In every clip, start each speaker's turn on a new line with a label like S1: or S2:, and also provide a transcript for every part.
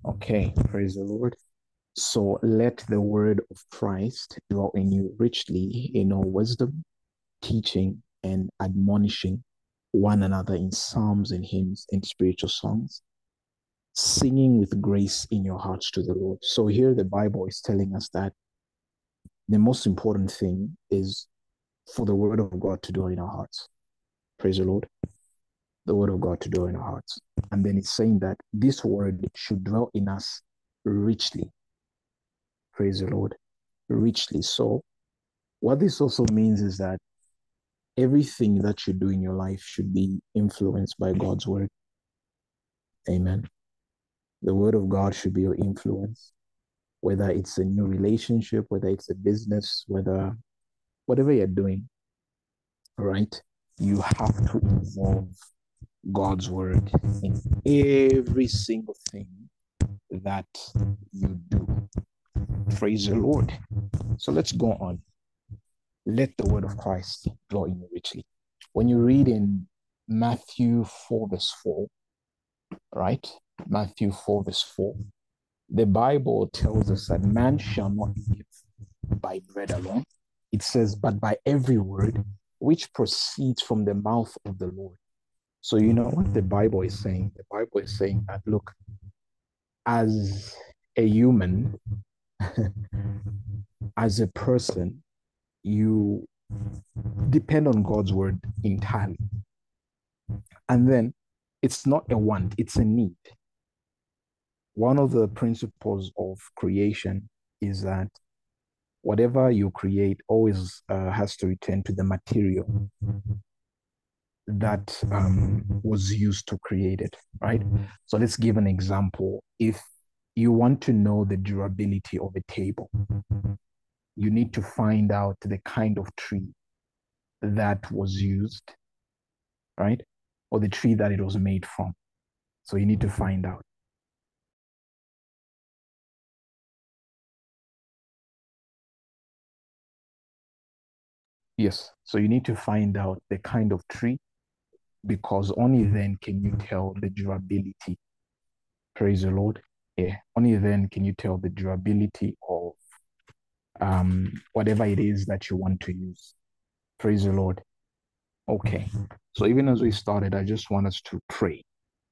S1: Okay, praise the Lord. So let the word of Christ dwell in you richly in all wisdom, teaching and admonishing one another in psalms and hymns and spiritual songs, singing with grace in your hearts to the Lord. So here the Bible is telling us that the most important thing is for the word of God to dwell in our hearts. Praise the Lord. The word of God to dwell in our hearts. And then it's saying that this word should dwell in us richly. Praise the Lord. Richly. So what this also means is that everything that you do in your life should be influenced by God's word. Amen. The word of God should be your influence, whether it's a new relationship, whether it's a business, whatever you're doing, right? You have to involve God's word in every single thing that you do. Praise the Lord. So let's go on. Let the word of Christ dwell in you richly. When you read in Matthew 4, verse 4, right? Matthew 4, verse 4, the Bible tells us that man shall not live by bread alone. It says, but by every word which proceeds from the mouth of the Lord. So, you know what the Bible is saying? The Bible is saying that, look, as a human, as a person, you depend on God's word entirely. And then it's not a want, it's a need. One of the principles of creation is that whatever you create always has to return to the material that was used to create it, right? So let's give an example. If you want to know the durability of a table, you need to find out the kind of tree that was used, right? Or the tree that it was made from. So you need to find out. Yes. So you need to find out the kind of tree because only then can you tell the durability. Praise the Lord. Yeah. Only then can you tell the durability of whatever it is that you want to use. Praise the Lord. Okay. So even as we started, I just want us to pray.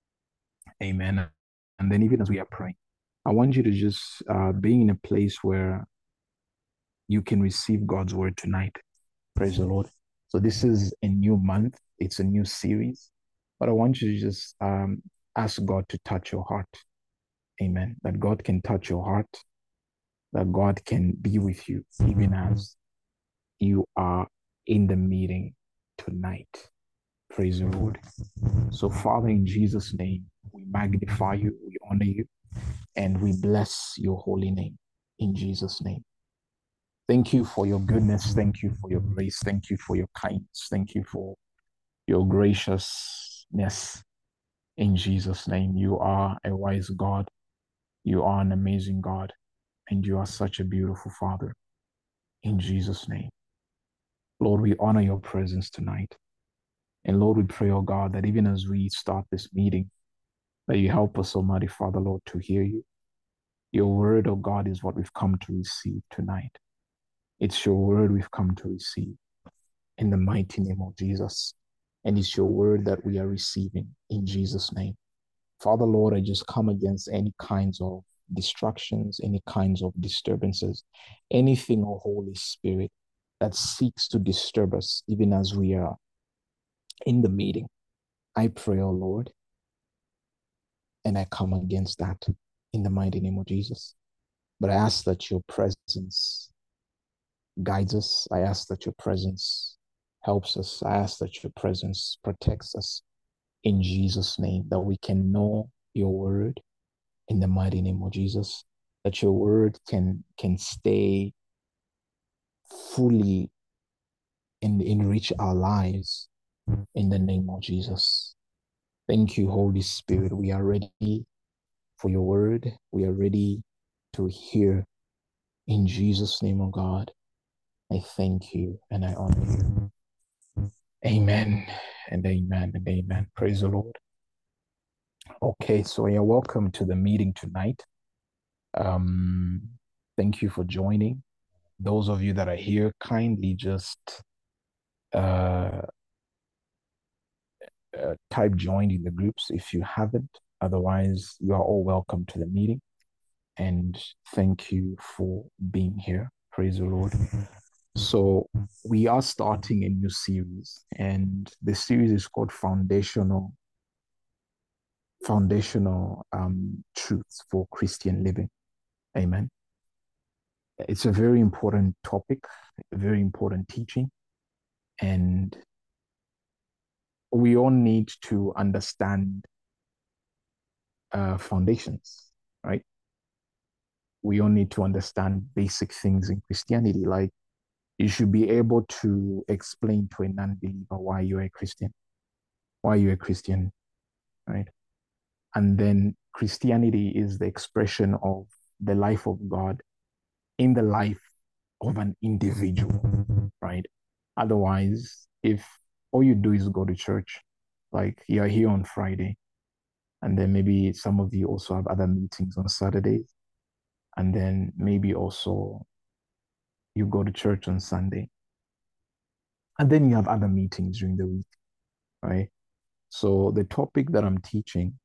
S1: Amen. And then even as we are praying, I want you to just be in a place where you can receive God's word tonight. Praise the Lord. So this is a new month. It's a new series. But I want you to just ask God to touch your heart. Amen. That God can touch your heart. That God can be with you even as you are in the meeting tonight. Praise the Lord. So, Father, in Jesus' name, we magnify you, we honor you, and we bless your holy name in Jesus' name. Thank you for your goodness. Thank you for your grace. Thank you for your kindness. Thank you for your graciousness in Jesus' name. You are a wise God. You are an amazing God. And you are such a beautiful Father in Jesus' name. Lord, we honor your presence tonight. And Lord, we pray, oh God, that even as we start this meeting, that you help us, Almighty Father, Lord, to hear you. Your word, oh God, is what we've come to receive tonight. It's your word we've come to receive in the mighty name of Jesus. And it's your word that we are receiving in Jesus' name. Father, Lord, I just come against any kinds of distractions, any kinds of disturbances, anything, oh Holy Spirit, that seeks to disturb us, even as we are in the meeting. I pray, oh Lord, and I come against that in the mighty name of Jesus. But I ask that your presence guides us. I ask that your presence helps us. I ask that your presence protects us in Jesus' name, that we can know your word in the mighty name of Jesus, that your word can stay fully and enrich our lives in the name of Jesus. Thank you, Holy Spirit. We are ready for your word. We are ready to hear in Jesus' name, oh God. I thank you and I honor you. Amen and amen and amen. Praise the Lord. Okay, so you're welcome to the meeting tonight. Um, Thank you for joining. Those of you that are here, kindly just uh, type join in the groups if you haven't. Otherwise, you are all welcome to the meeting. And thank you for being here. Praise the Lord. So we are starting a new series, and the series is called Foundational Truths for Christian Living. Amen. It's a very important topic, a very important teaching, and we all need to understand foundations, right? We all need to understand basic things in Christianity. Like you should be able to explain to a non-believer why you're a Christian, why you're a Christian, right? And then Christianity is the expression of the life of God in the life of an individual, right? Otherwise, if all you do is go to church, like you're here on Friday, and then maybe some of you also have other meetings on Saturdays, and then maybe also you go to church on Sunday, and then you have other meetings during the week, right? So the topic that I'm teaching,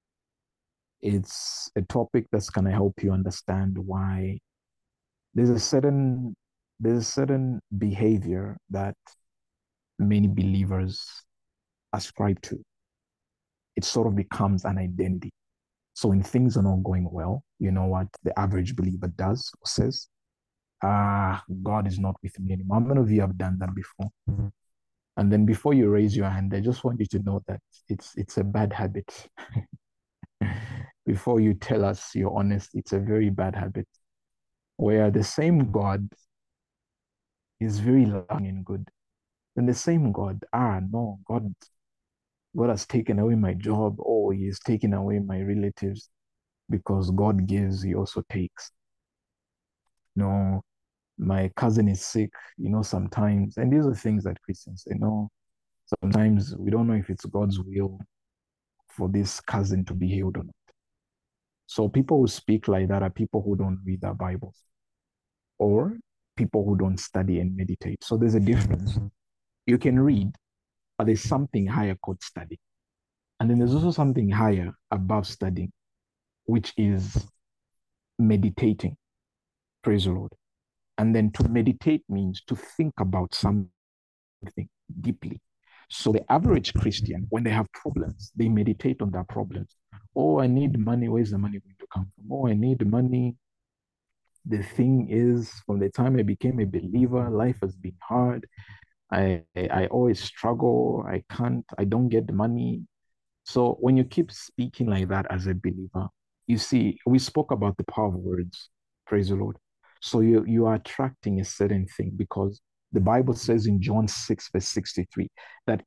S1: it's a topic that's gonna help you understand why there's a certain there's a certain behavior that many believers ascribe to. It sort of becomes an identity. So when things are not going well, you know what the average believer does or says? God is not with me anymore. How many of you have done that before? And then before you raise your hand, I just want you to know that it's a bad habit. Before you tell us you're honest, it's a very bad habit. Where the same God is very loving and good. And the same God, no, God has taken away my job, or He has taken away my relatives, because God gives, He also takes. No, my cousin is sick, sometimes, and these are things that Christians say, no, sometimes we don't know if it's God's will for this cousin to be healed or not. So people who speak like that are people who don't read their Bibles or people who don't study and meditate. So there's a difference. You can read, but there's something higher called study. And then there's also something higher above studying, which is meditating. Praise the Lord. And then to meditate means to think about something deeply. So the average Christian, when they have problems, they meditate on their problems. Oh, I need money. Where's the money going to come from? Oh, I need money. The thing is, from the time I became a believer, life has been hard. I always struggle. I don't get the money. So when you keep speaking like that as a believer, you see, we spoke about the power of words. Praise the Lord. So you are attracting a certain thing because the Bible says in John 6, verse 63, that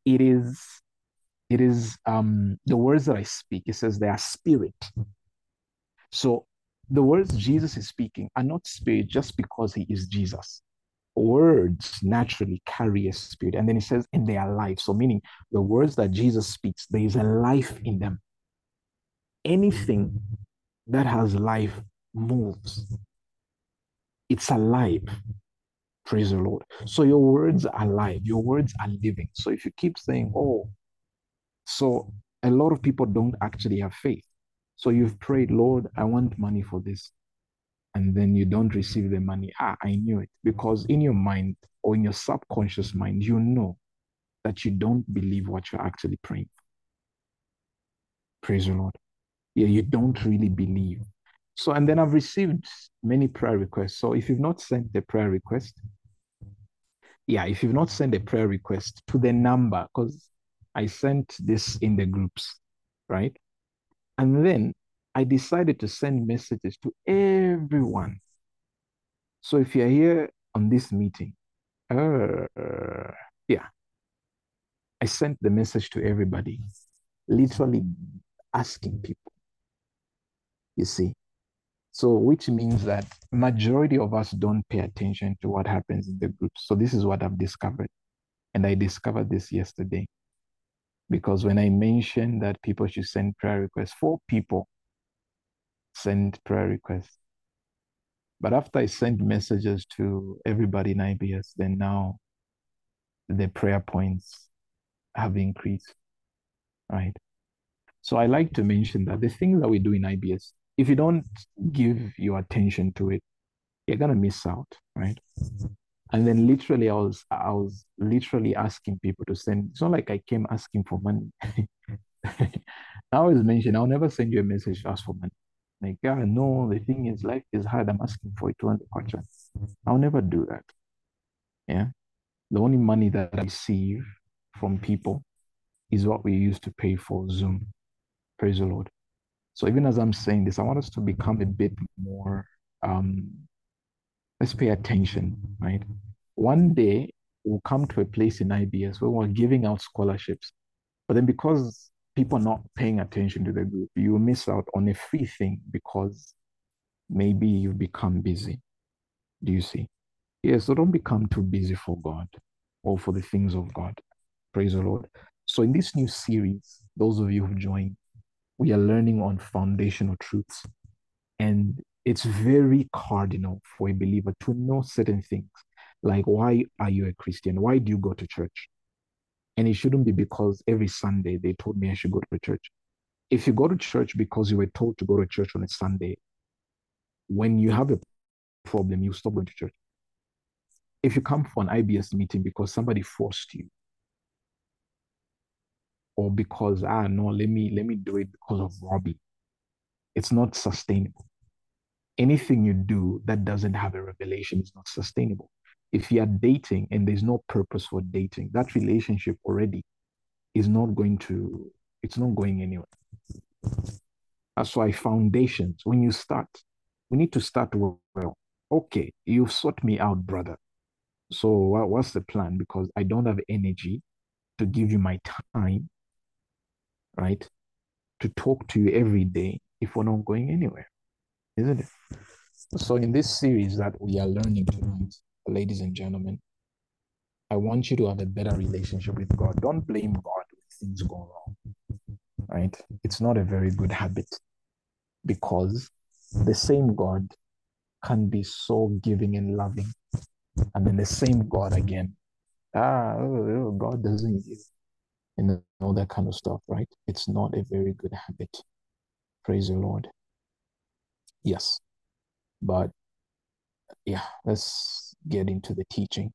S1: it is the words that I speak, it says they are spirit. So the words Jesus is speaking are not spirit just because he is Jesus. Words naturally carry a spirit. And then it says, and they are life. So meaning the words that Jesus speaks, there is a life in them. Anything that has life moves. It's alive. Praise the Lord. So your words are alive. Your words are living. So if you keep saying, oh, so a lot of people don't actually have faith. So you've prayed, Lord, I want money for this. And then you don't receive the money. I knew it. Because in your mind or in your subconscious mind, you know that you don't believe what you're actually praying for. Praise the Lord. Yeah, you don't really believe. So, and then I've received many prayer requests. So if you've not sent the prayer request, yeah, if you've not sent a prayer request to the number, because I sent this in the groups, right? And then I decided to send messages to everyone. So if you're here on this meeting, uh, yeah, I sent the message to everybody, literally asking people, you see. So which means that majority of us don't pay attention to what happens in the groups. So this is what I've discovered. And I discovered this yesterday. Because when I mentioned that people should send prayer requests, 4 people send prayer requests. But after I sent messages to everybody in IBS, then now the prayer points have increased, right? So I like to mention that the things that we do in IBS, if you don't give your attention to it, you're gonna miss out, right? And then literally, I was literally asking people to send. It's not like I came asking for money. I always mention I'll never send you a message to ask for money. Like, yeah, no, the thing is, life is hard. I'm asking for it 200 kwacha. I'll never do that. Yeah. The only money that I receive from people is what we use to pay for Zoom. Praise the Lord. So even as I'm saying this, I want us to become a bit more, um, let's pay attention, right? One day we'll come to a place in IBS where we're giving out scholarships, but then because people are not paying attention to the group, you miss out on a free thing because maybe you've become busy. Do you see? Yeah, so don't become too busy for God or for the things of God. Praise the Lord. So in this new series, those of you who joined, we are learning on foundational truths. And it's very cardinal for a believer to know certain things. Like, why are you a Christian? Why do you go to church? And it shouldn't be because every Sunday they told me I should go to church. If you go to church because you were told to go to church on a Sunday, when you have a problem, you stop going to church. If you come for an IBS meeting because somebody forced you, or because no, let me do it because of Robbie, it's not sustainable. Anything you do that doesn't have a revelation is not sustainable. If you are dating and there's no purpose for dating, that relationship already is not going to, it's not going anywhere. That's why foundations, when you start, we need to start well. Okay, you sought me out, brother. So what's the plan? Because I don't have energy to give you my time, right? To talk to you every day if we're not going anywhere, isn't it? So in this series that we are learning tonight, ladies and gentlemen, I want you to have a better relationship with God. Don't blame God when things go wrong, right? It's not a very good habit because the same God can be so giving and loving. And then the same God again, God doesn't give, and all that kind of stuff, right? It's not a very good habit. Praise the Lord. Yes. But yeah, let's get into the teaching.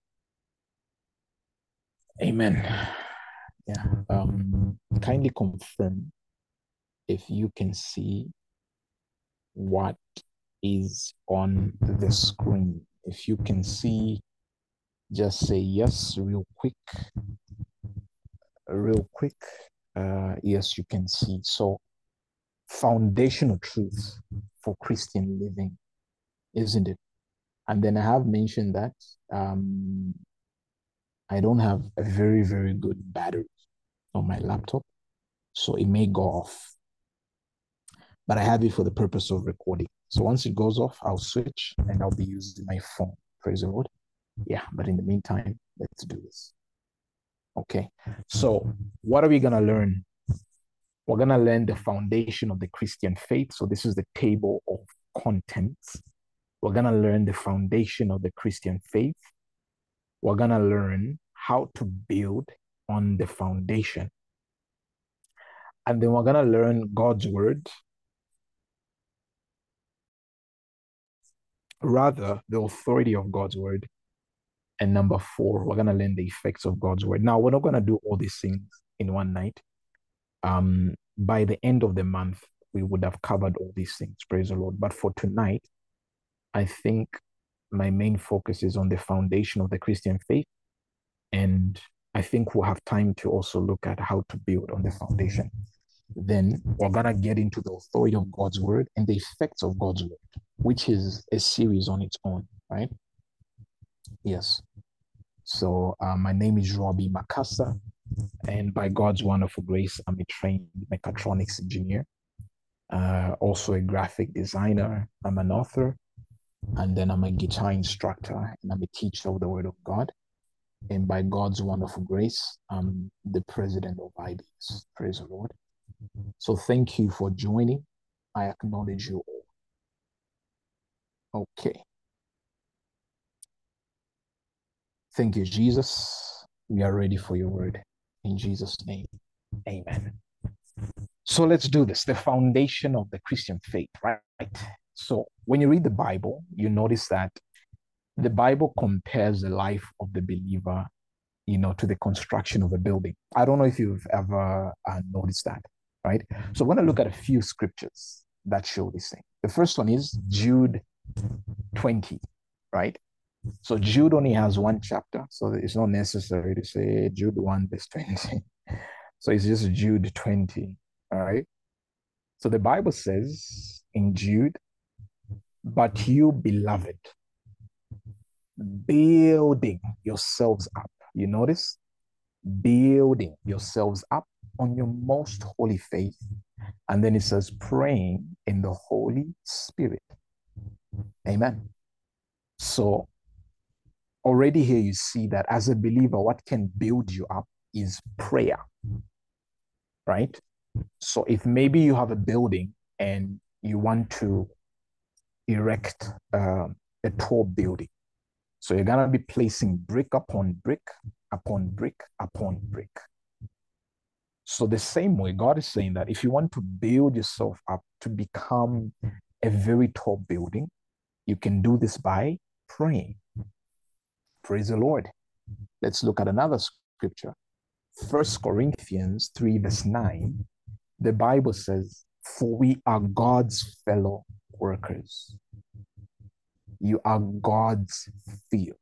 S1: Amen. Yeah. Kindly confirm if you can see what is on the screen. If you can see, just say yes real quick. Real quick. Yes, you can see. So, foundational truths for Christian living, isn't it? And then I have mentioned that I don't have a very, very good battery on my laptop, so it may go off. But I have it for the purpose of recording. So once it goes off, I'll switch and I'll be using my phone. Praise the Lord. Yeah, but in the meantime, let's do this. Okay. So what are we going to learn? We're going to learn the foundation of the Christian faith. So this is the table of contents. We're going to learn the foundation of the Christian faith. We're going to learn how to build on the foundation. And then we're going to learn God's word, rather the authority of God's word. And number 4, we're going to learn the effects of God's word. Now, we're not going to do all these things in one night. By the end of the month, we would have covered all these things. Praise the Lord. But for tonight, I think my main focus is on the foundation of the Christian faith. And I think we'll have time to also look at how to build on the foundation. Then we're going to get into the authority of God's word and the effects of God's word, which is a series on its own, right? Yes. So my name is Robbie Makasa, and by God's wonderful grace, I'm a trained mechatronics engineer, also a graphic designer. I'm an author, and then I'm a guitar instructor, and I'm a teacher of the Word of God. And by God's wonderful grace, I'm the president of IBS. Praise the Lord. So thank you for joining. I acknowledge you all. Okay. Thank you, Jesus. We are ready for your word. In Jesus' name, amen. So let's do this. The foundation of the Christian faith, right? So when you read the Bible, you notice that the Bible compares the life of the believer, to the construction of a building. I don't know if you've ever noticed that, right? So I want to look at a few scriptures that show this thing. The first one is Jude 20, right? So Jude only has one chapter, so it's not necessary to say Jude 1, verse 20. So it's just Jude 20, all right? So the Bible says in Jude, but you, beloved, building yourselves up. You notice? Building yourselves up on your most holy faith. And then it says, praying in the Holy Spirit. Amen. So already here you see that as a believer, what can build you up is prayer, right? So if maybe you have a building and you want to erect a tall building, so you're going to be placing brick upon brick upon brick upon brick. So the same way, God is saying that if you want to build yourself up to become a very tall building, you can do this by praying. Praise the Lord. Let's look at another scripture. 1 Corinthians 3, verse 9. The Bible says, for we are God's fellow workers. You are God's field.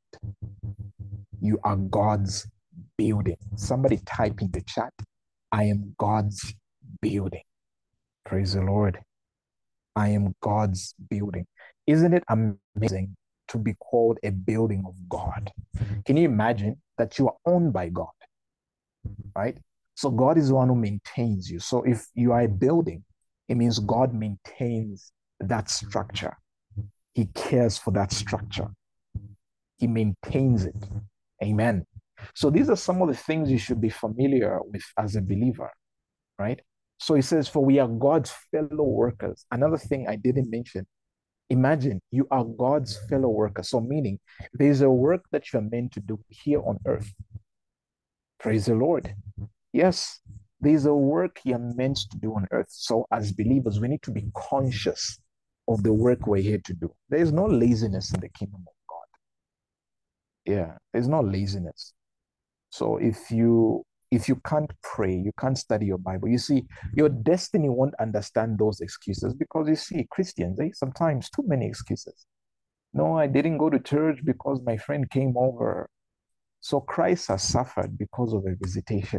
S1: You are God's building. Somebody type in the chat, I am God's building. Praise the Lord. I am God's building. Isn't it amazing to be called a building of God? Can you imagine that you are owned by God, right? So God is the one who maintains you. So if you are a building, it means God maintains that structure. He cares for that structure. He maintains it. Amen. So these are some of the things you should be familiar with as a believer, right? So he says, for we are God's fellow workers. Another thing I didn't mention, imagine you are God's fellow worker. So meaning there's a work that you're meant to do here on earth. Praise the Lord. Yes, there's a work you're meant to do on earth. So as believers, we need to be conscious of the work we're here to do. There is no laziness in the kingdom of God. Yeah, there's no laziness. So if you can't pray, you can't study your Bible, you see, your destiny won't understand those excuses because you see, Christians, sometimes too many excuses. No, I didn't go to church because my friend came over. So Christ has suffered because of a visitation.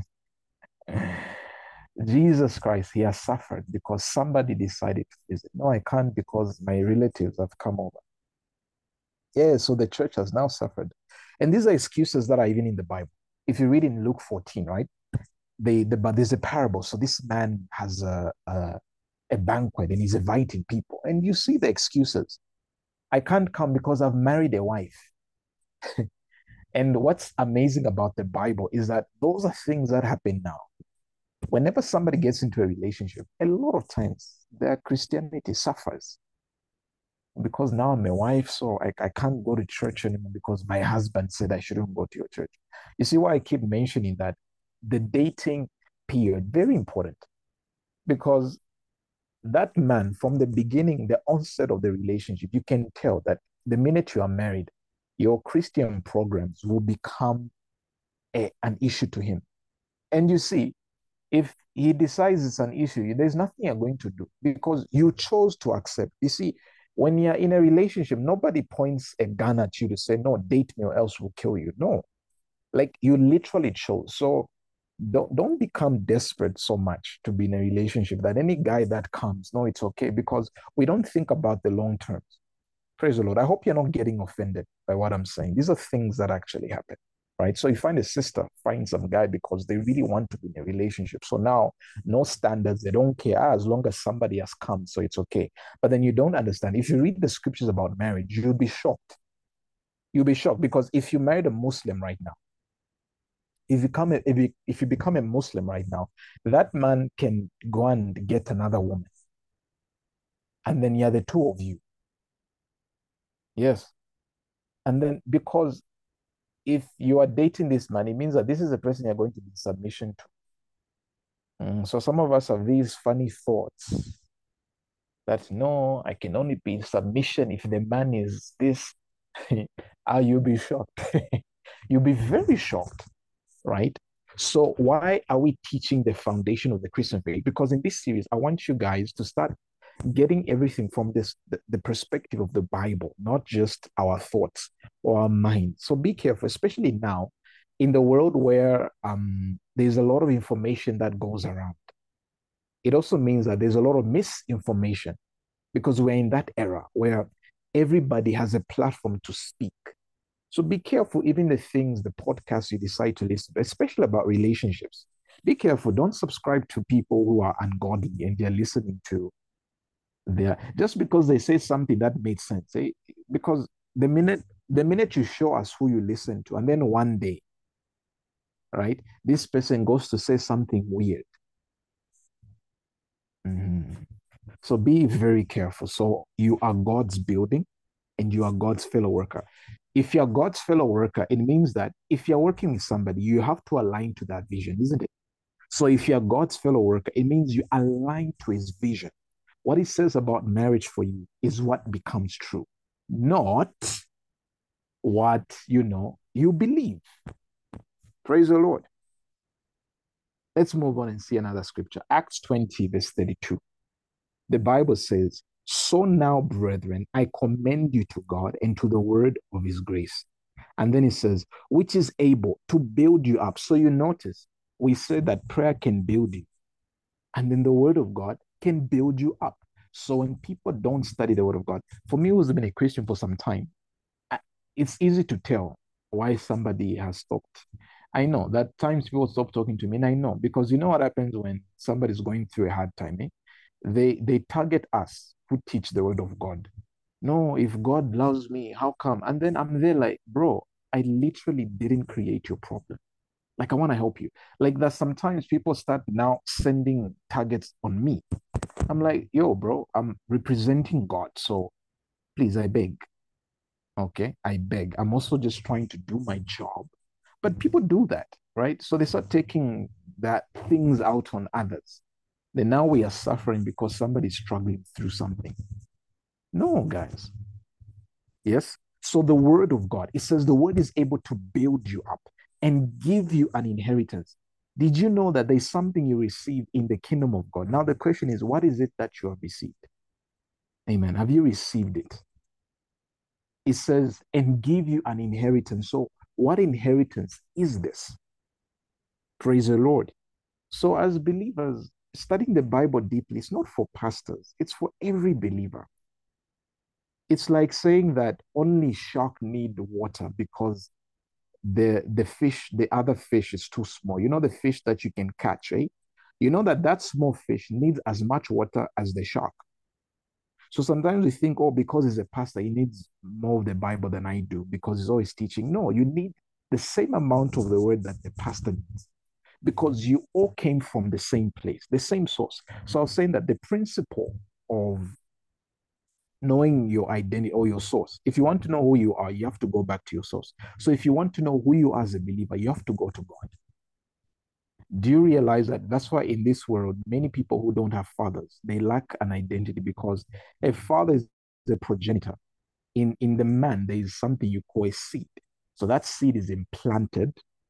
S1: Jesus Christ, he has suffered because somebody decided to visit. No, I can't because my relatives have come over. Yeah, so the church has now suffered. And these are excuses that are even in the Bible. If you read in Luke 14, right? But there's a parable. So this man has a banquet and he's inviting people. And you see the excuses. I can't come because I've married a wife. And what's amazing about the Bible is that those are things that happen now. Whenever somebody gets into a relationship, a lot of times their Christianity suffers because now I'm a wife, so I can't go to church anymore because my husband said I shouldn't go to your church. You see why I keep mentioning that? The dating period, very important, because that man, from the beginning, the onset of the relationship, you can tell that the minute you are married, your Christian programs will become an issue to him. And you see, if he decides it's an issue, there's nothing you're going to do because you chose to accept. You see, when you're in a relationship, nobody points a gun at you to say, no, date me or else we'll kill you. No, like you literally chose. So don't become desperate so much to be in a relationship that any guy that comes, no, it's okay, because we don't think about the long terms. Praise the Lord. I hope you're not getting offended by what I'm saying. These are things that actually happen, right? So you find a sister, find some guy because they really want to be in a relationship. So now, no standards, they don't care as long as somebody has come, so it's okay. But then you don't understand. If you read the scriptures about marriage, you'll be shocked. You'll be shocked because if you married a Muslim right now, if you become a Muslim right now, that man can go and get another woman, and then you're the two of you. Yes. And then because if you are dating this man, it means that this is the person you're going to be in submission to. So some of us have these funny thoughts that no, I can only be in submission if the man is this. You'll be shocked. You'll be very shocked, right? So why are we teaching the foundation of the Christian faith? Because in this series, I want you guys to start getting everything from the perspective of the Bible, not just our thoughts or our mind. So be careful, especially now in the world where there's a lot of information that goes around. It also means that there's a lot of misinformation because we're in that era where everybody has a platform to speak. So be careful, even the things, the podcasts you decide to listen to, especially about relationships. Be careful. Don't subscribe to people who are ungodly and they're listening to their just because they say something that makes sense. Eh? Because the minute you show us who you listen to, and then one day, right, this person goes to say something weird. Mhm. So be very careful. So you are God's building and you are God's fellow worker. If you're God's fellow worker, it means that if you're working with somebody, you have to align to that vision, isn't it? So if you're God's fellow worker, it means you align to his vision. What he says about marriage for you is what becomes true, not what you believe. Praise the Lord. Let's move on and see another scripture. Acts 20, verse 32. The Bible says, "So now, brethren, I commend you to God and to the word of his grace." And then it says, "which is able to build you up." So you notice, we said that prayer can build you. And then the word of God can build you up. So when people don't study the word of God, for me who's been a Christian for some time, it's easy to tell why somebody has stopped. I know that times people stop talking to me, and I know because you know what happens when somebody's going through a hard time, eh? They target us who teach the word of God. No, if God loves me, how come? And then I'm there like, bro, I literally didn't create your problem. Like I want to help you. Like that sometimes people start now sending targets on me. I'm like, yo, bro, I'm representing God. So please, I beg. Okay, I beg. I'm also just trying to do my job. But people do that, right? So they start taking that things out on others. Then now we are suffering because somebody's struggling through something. No, guys. Yes. So the word of God, it says the word is able to build you up and give you an inheritance. Did you know that there's something you receive in the kingdom of God? Now the question is, what is it that you have received? Amen. Have you received it? It says, and give you an inheritance. So what inheritance is this? Praise the Lord. So as believers, studying the Bible deeply, it's not for pastors, it's for every believer. It's like saying that only shark need water because the other fish is too small. You know the fish that you can catch, right? You know that small fish needs as much water as the shark. So sometimes we think, oh, because he's a pastor, he needs more of the Bible than I do because he's always teaching. No, you need the same amount of the word that the pastor needs because you all came from the same place, the same source. So I was saying that the principle of knowing your identity or your source, if you want to know who you are, you have to go back to your source. So if you want to know who you are as a believer, you have to go to God. Do you realize that that's why in this world, many people who don't have fathers, they lack an identity because a father is a progenitor. In the man, there is something you call a seed. So that seed is implanted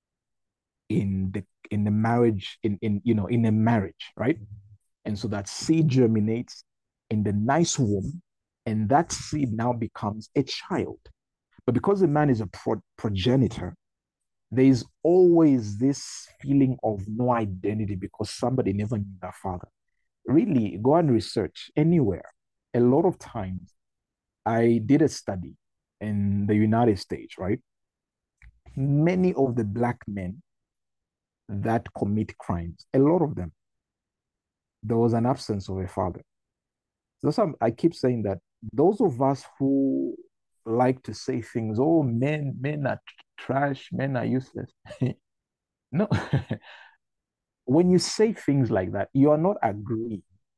S1: in the marriage, in a marriage, right? And so that seed germinates in the nice womb, and that seed now becomes a child. But because the man is a progenitor, there is always this feeling of no identity because somebody never knew their father. Really, go and research anywhere. A lot of times, I did a study in the United States, right? Many of the black men that commit crimes, a lot of them, there was an absence of a father. So I keep saying that those of us who like to say things, oh, men are trash, men are useless. No, when you say things like that, you are not agreeing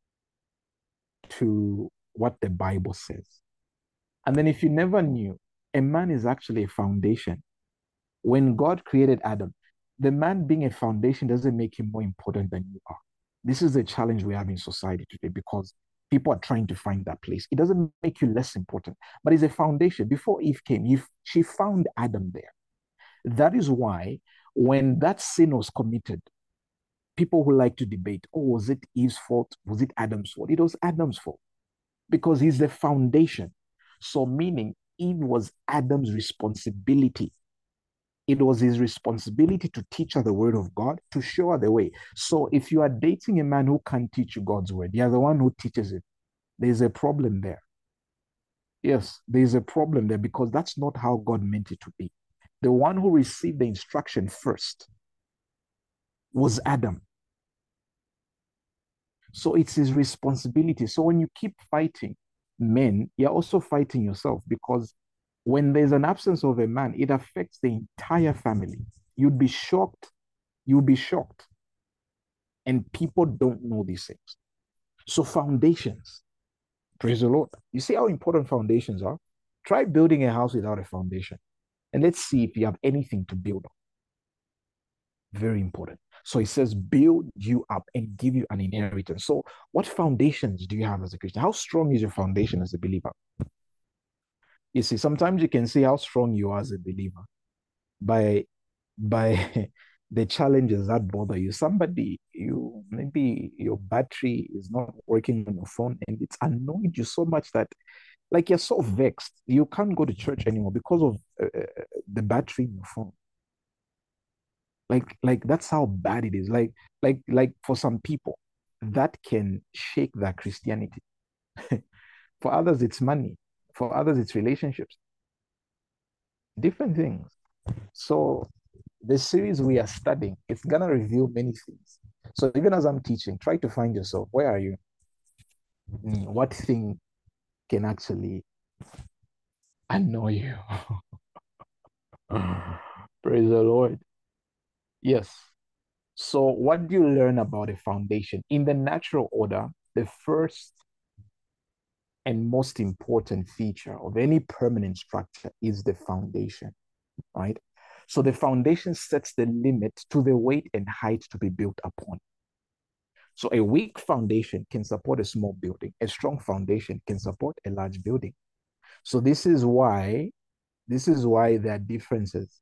S1: to what the Bible says. And then if you never knew, a man is actually a foundation. When God created Adam, the man being a foundation doesn't make him more important than you are. This is the challenge we have in society today because people are trying to find that place. It doesn't make you less important, but it's a foundation. Before Eve came, she found Adam there. That is why when that sin was committed, people who like to debate, oh, was it Eve's fault? Was it Adam's fault? It was Adam's fault because he's the foundation. So, meaning Eve was Adam's responsibility. It was his responsibility to teach her the word of God, to show her the way. So, if you are dating a man who can't teach you God's word, you're the one who teaches it. There's a problem there. Yes, there's a problem there because that's not how God meant it to be. The one who received the instruction first was Adam. So it's his responsibility. So when you keep fighting men, you're also fighting yourself because when there's an absence of a man, it affects the entire family. You'd be shocked. You'd be shocked. And people don't know these things. So foundations, praise the Lord. You see how important foundations are? Try building a house without a foundation. And let's see if you have anything to build on. Very important. So it says, build you up and give you an inheritance. So, what foundations do you have as a Christian? How strong is your foundation as a believer? You see, sometimes you can see how strong you are as a believer by by the challenges that bother you. Somebody, you maybe your battery is not working on your phone and it's annoyed you so much that like you're so vexed, you can't go to church anymore because of the battery in your phone. Like that's how bad it is. Like for some people, that can shake their Christianity. For others, it's money. For others, it's relationships. Different things. So the series we are studying, it's gonna reveal many things. So even as I'm teaching, try to find yourself. Where are you? What thing can actually annoy you? Praise the Lord. Yes. So what do you learn about a foundation? In the natural order, the first and most important feature of any permanent structure is the foundation, right? So the foundation sets the limit to the weight and height to be built upon. So a weak foundation can support a small building. A strong foundation can support a large building. So this is why there are differences.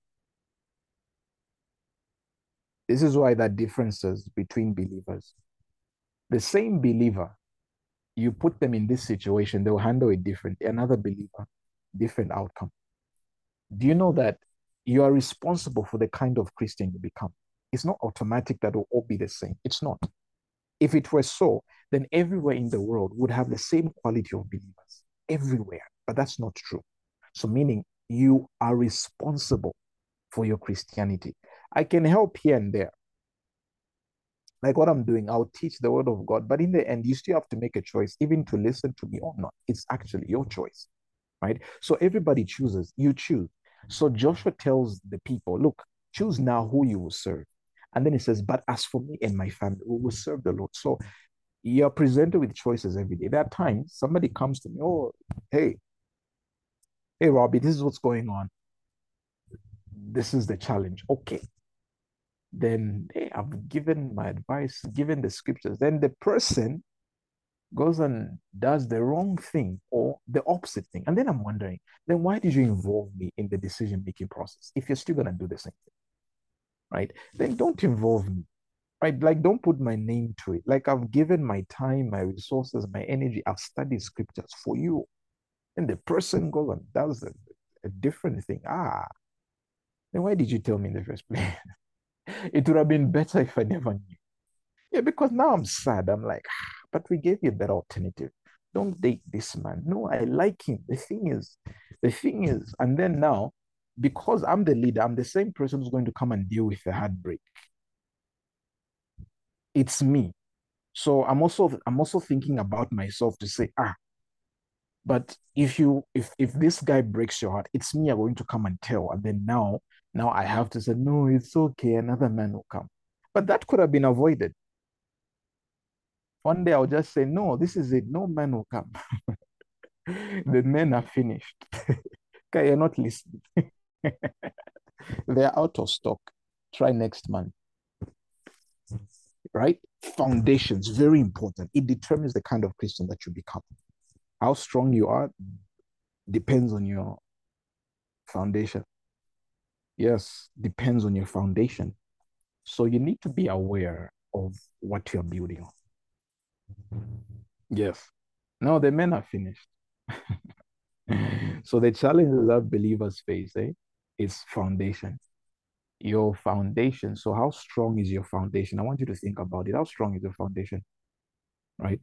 S1: This is why there are differences between believers. The same believer, you put them in this situation, they'll handle it differently. Another believer, different outcome. Do you know that you are responsible for the kind of Christian you become? It's not automatic that will all be the same. It's not. If it were so, then everywhere in the world would have the same quality of believers, everywhere. But that's not true. So, meaning you are responsible for your Christianity. I can help here and there. Like what I'm doing, I'll teach the word of God. But in the end, you still have to make a choice, even to listen to me or not. It's actually your choice, right? So everybody chooses, you choose. So Joshua tells the people, look, choose now who you will serve. And then he says, but as for me and my family, we will serve the Lord. So you're presented with choices every day. There are times somebody comes to me, oh, hey, hey, Robbie, this is what's going on. This is the challenge. Okay. Then hey, I've given my advice, given the scriptures. Then the person goes and does the wrong thing or the opposite thing. And then I'm wondering, then why did you involve me in the decision making process if you're still going to do the same thing? Right? Then don't involve me. Right? Like, don't put my name to it. Like, I've given my time, my resources, my energy. I've studied scriptures for you. And the person goes and does a different thing. Then why did you tell me in the first place? It would have been better if I never knew. Yeah, because now I'm sad. I'm like, but we gave you a better alternative. Don't date this man. No, I like him. The thing is, and then now, because I'm the leader, I'm the same person who's going to come and deal with the heartbreak. It's me. So I'm also thinking about myself to say, But if this guy breaks your heart, it's me you're going to come and tell. And then now I have to say, no, it's okay, another man will come. But that could have been avoided. One day I'll just say, no, this is it. No man will come. The men are finished. Okay, you're not listening. They're out of stock. Try next month. Right? Foundations, very important. It determines the kind of Christian that you become. How strong you are depends on your foundation. Yes, depends on your foundation. So you need to be aware of what you're building on. Yes. No, the men are finished. So the challenges that believers face, is foundation. Your foundation. So how strong is your foundation? I want you to think about it. How strong is your foundation? Right?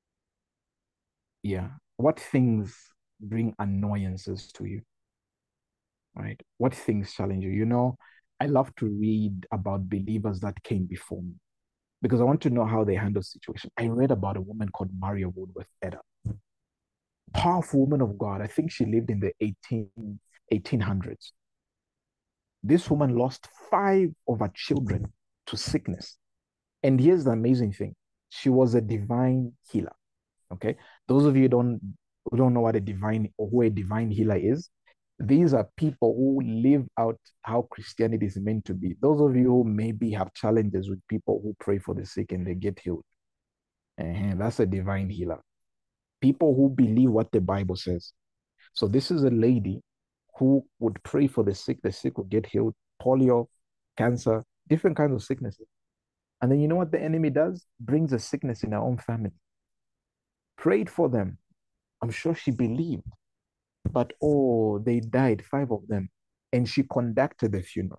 S1: Yeah. What things bring annoyances to you? Right? What things challenge you? I love to read about believers that came before me because I want to know how they handle situation. I read about a woman called Maria Woodworth Eder, powerful woman of God. I think she lived in the 1800s. This woman lost 5 of her children to sickness. And here's the amazing thing. She was a divine healer. Okay. Those of you who don't know what a divine or who a divine healer is, these are people who live out how Christianity is meant to be. Those of you who maybe have challenges with people who pray for the sick and they get healed. That's a divine healer. People who believe what the Bible says. So this is a lady who would pray for the sick would get healed, polio, cancer, different kinds of sicknesses. And then you know what the enemy does? Brings a sickness in her own family. Prayed for them. I'm sure she believed. But oh, they died, 5 of them. And she conducted the funeral.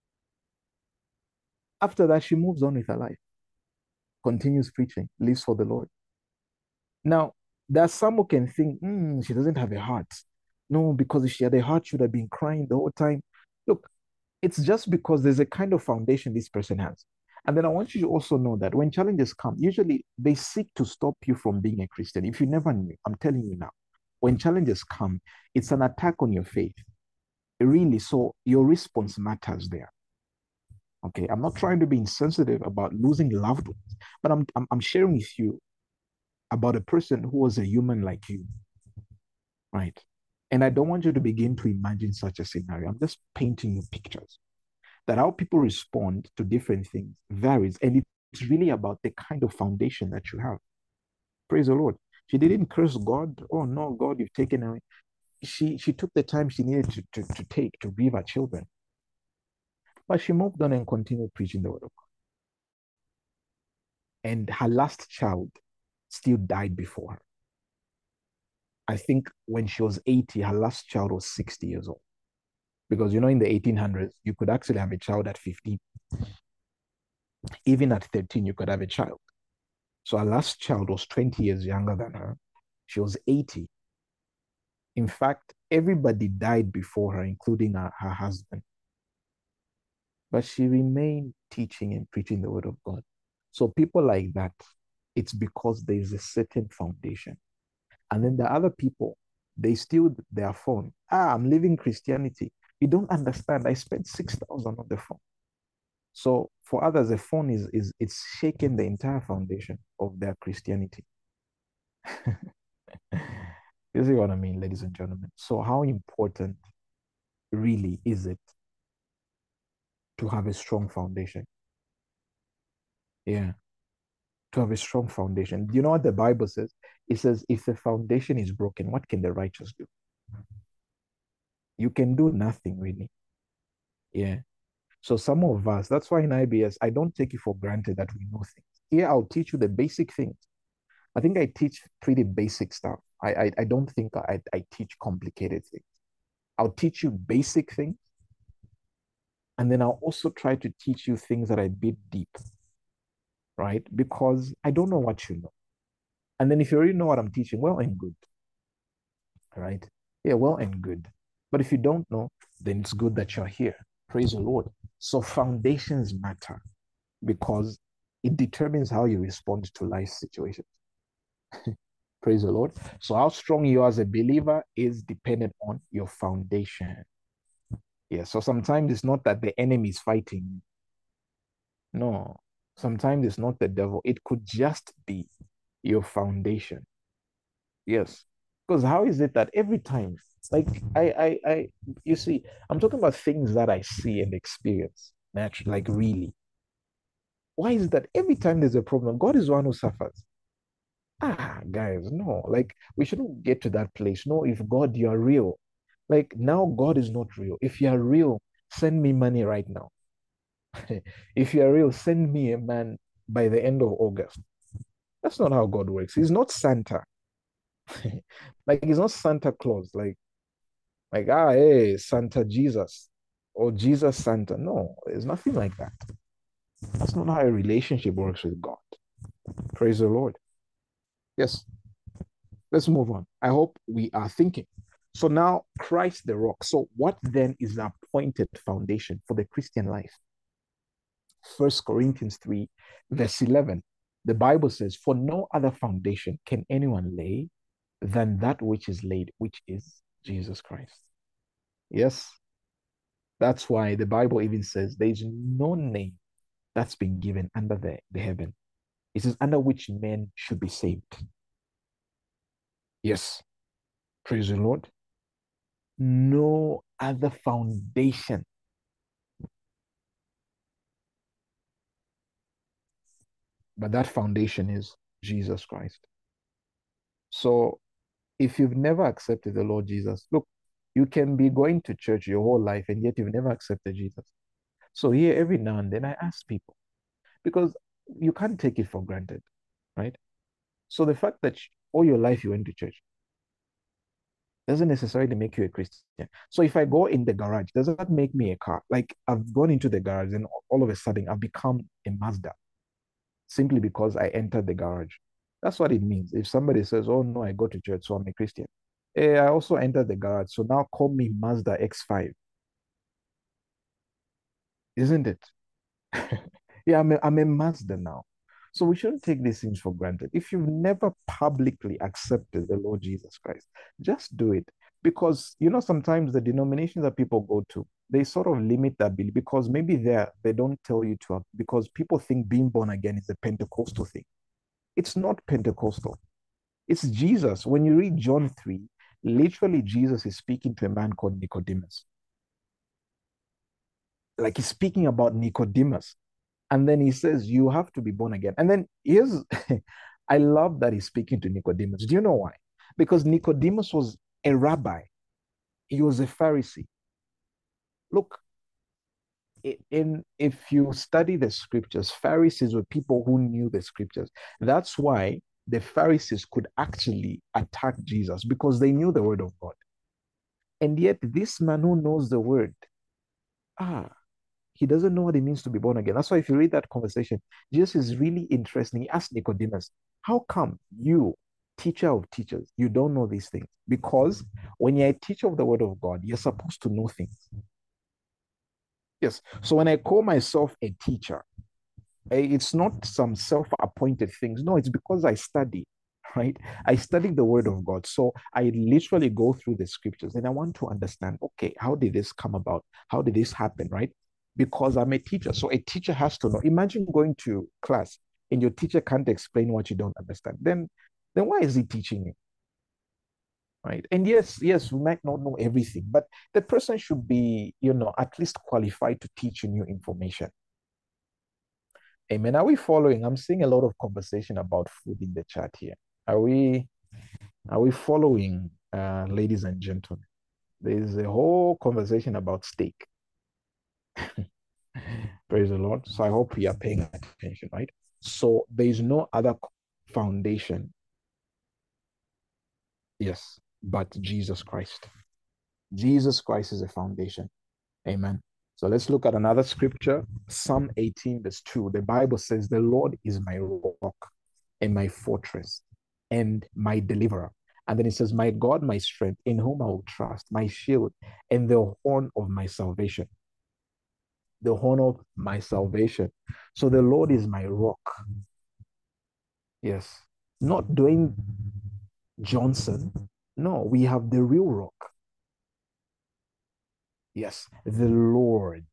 S1: After that, she moves on with her life, continues preaching, lives for the Lord. Now, there are some who can think, she doesn't have a heart. No, because if she had a heart, she would have been crying the whole time. Look, it's just because there's a kind of foundation this person has. And then I want you to also know that when challenges come, usually they seek to stop you from being a Christian. If you never knew, I'm telling you now, when challenges come, it's an attack on your faith. Really, so your response matters there. Okay, I'm not trying to be insensitive about losing loved ones, but I'm sharing with you about a person who was a human like you, right? And I don't want you to begin to imagine such a scenario. I'm just painting you pictures that how people respond to different things varies. And it's really about the kind of foundation that you have. Praise the Lord. She didn't curse God. Oh no, God, you've taken away. She took the time she needed to take to grieve her children. But she moved on and continued preaching the word of God. And her last child still died before her. I think when she was 80, her last child was 60 years old. Because in the 1800s, you could actually have a child at 15. Even at 13, you could have a child. So her last child was 20 years younger than her. She was 80. In fact, everybody died before her, including her husband. But she remained teaching and preaching the word of God. So people like that, it's because there's a certain foundation. And then the other people, they steal their phone. I'm living Christianity. You don't understand. I spent 6,000 on the phone. So for others, the phone it's shaking the entire foundation of their Christianity. You see what I mean, ladies and gentlemen? So how important really is it to have a strong foundation? Yeah, to have a strong foundation. You know what the Bible says? It says, if the foundation is broken, what can the righteous do? You can do nothing really. Yeah. So some of us, that's why in IBS, I don't take it for granted that we know things. Here, I'll teach you the basic things. I think I teach pretty basic stuff. I don't think I teach complicated things. I'll teach you basic things, and then I'll also try to teach you things that are a bit deep, right? Because I don't know what you know. And then if you already know what I'm teaching, well and good, right? Yeah, well and good. But if you don't know, then it's good that you're here. Praise the Lord. So foundations matter because it determines how you respond to life situations. Praise the Lord. So how strong you are as a believer is dependent on your foundation. Yeah. So sometimes it's not that the enemy is fighting. No. Sometimes it's not the devil. It could just be your foundation. Yes. Because how is it that every time, like you see, I'm talking about things that I see and experience naturally, like really. Why is it that every time there's a problem, God is the one who suffers? Ah, guys, no, like we shouldn't get to that place. No, if God, you are real. Like now, God is not real. If you are real, send me money right now. If you are real, send me a man by the end of August. That's not how God works. He's not Santa. Like he's not Santa Claus. Like hey, Santa Jesus or Jesus Santa. No, there's nothing like that. That's not how a relationship works with God. Praise the Lord. Yes. Let's move on. I hope we are thinking. So now Christ the rock. So what then is the appointed foundation for the Christian life? First Corinthians 3, verse 11. The Bible says, for no other foundation can anyone lay than that which is laid, which is Jesus Christ. Yes, that's why the Bible even says there is no name that's been given under the heaven. It says under which men should be saved. Yes, praise the Lord. No other foundation. But that foundation is Jesus Christ. So if you've never accepted the Lord Jesus, look, you can be going to church your whole life and yet you've never accepted Jesus. So here, every now and then, I ask people because you can't take it for granted, right? So the fact that all your life you went to church doesn't necessarily make you a Christian. So if I go in the garage, does that make me a car? Like I've gone into the garage and all of a sudden I've become a Mazda simply because I entered the garage. That's what it means. If somebody says, oh no, I go to church, so I'm a Christian. I also entered the garage, so now call me Mazda X5, isn't it? Yeah, I'm a Mazda now. So we shouldn't take these things for granted. If you've never publicly accepted the Lord Jesus Christ, just do it. Because sometimes the denominations that people go to, they sort of limit that belief because maybe they don't tell you to, because people think being born again is a Pentecostal thing. It's not Pentecostal. It's Jesus. When you read John 3, literally Jesus is speaking to a man called Nicodemus. Like he's speaking about Nicodemus. And then he says, you have to be born again. And then I love that he's speaking to Nicodemus. Do you know why? Because Nicodemus was a rabbi, he was a Pharisee. Look, if you study the scriptures, Pharisees were people who knew the scriptures. That's why the Pharisees could actually attack Jesus because they knew the word of God. And yet, this man who knows the word, ah, he doesn't know what it means to be born again. That's why if you read that conversation, Jesus is really interesting. He asked Nicodemus, how come you, teacher of teachers, you don't know these things? Because when you're a teacher of the word of God, you're supposed to know things. Yes. So when I call myself a teacher, it's not some self-appointed things. No, it's because I study, right? I study the word of God. So I literally go through the scriptures and I want to understand, okay, how did this come about? How did this happen, right? Because I'm a teacher. So a teacher has to know. Imagine going to class and your teacher can't explain what you don't understand. Then why is he teaching you? Right. And yes, we might not know everything, but the person should be, at least qualified to teach you new information. Amen. Are we following? I'm seeing a lot of conversation about food in the chat here. Are we following, ladies and gentlemen? There's a whole conversation about steak. Praise the Lord. So I hope we are paying attention, right? So there is no other foundation, yes, but Jesus Christ. Jesus Christ is a foundation. Amen. So let's look at another scripture, Psalm 18, verse 2. The Bible says, the Lord is my rock and my fortress and my deliverer. And then it says, my God, my strength, in whom I will trust, my shield and the horn of my salvation. The horn of my salvation. So the Lord is my rock. Yes. Not doing Johnson. No, we have the real rock. Yes, the Lord.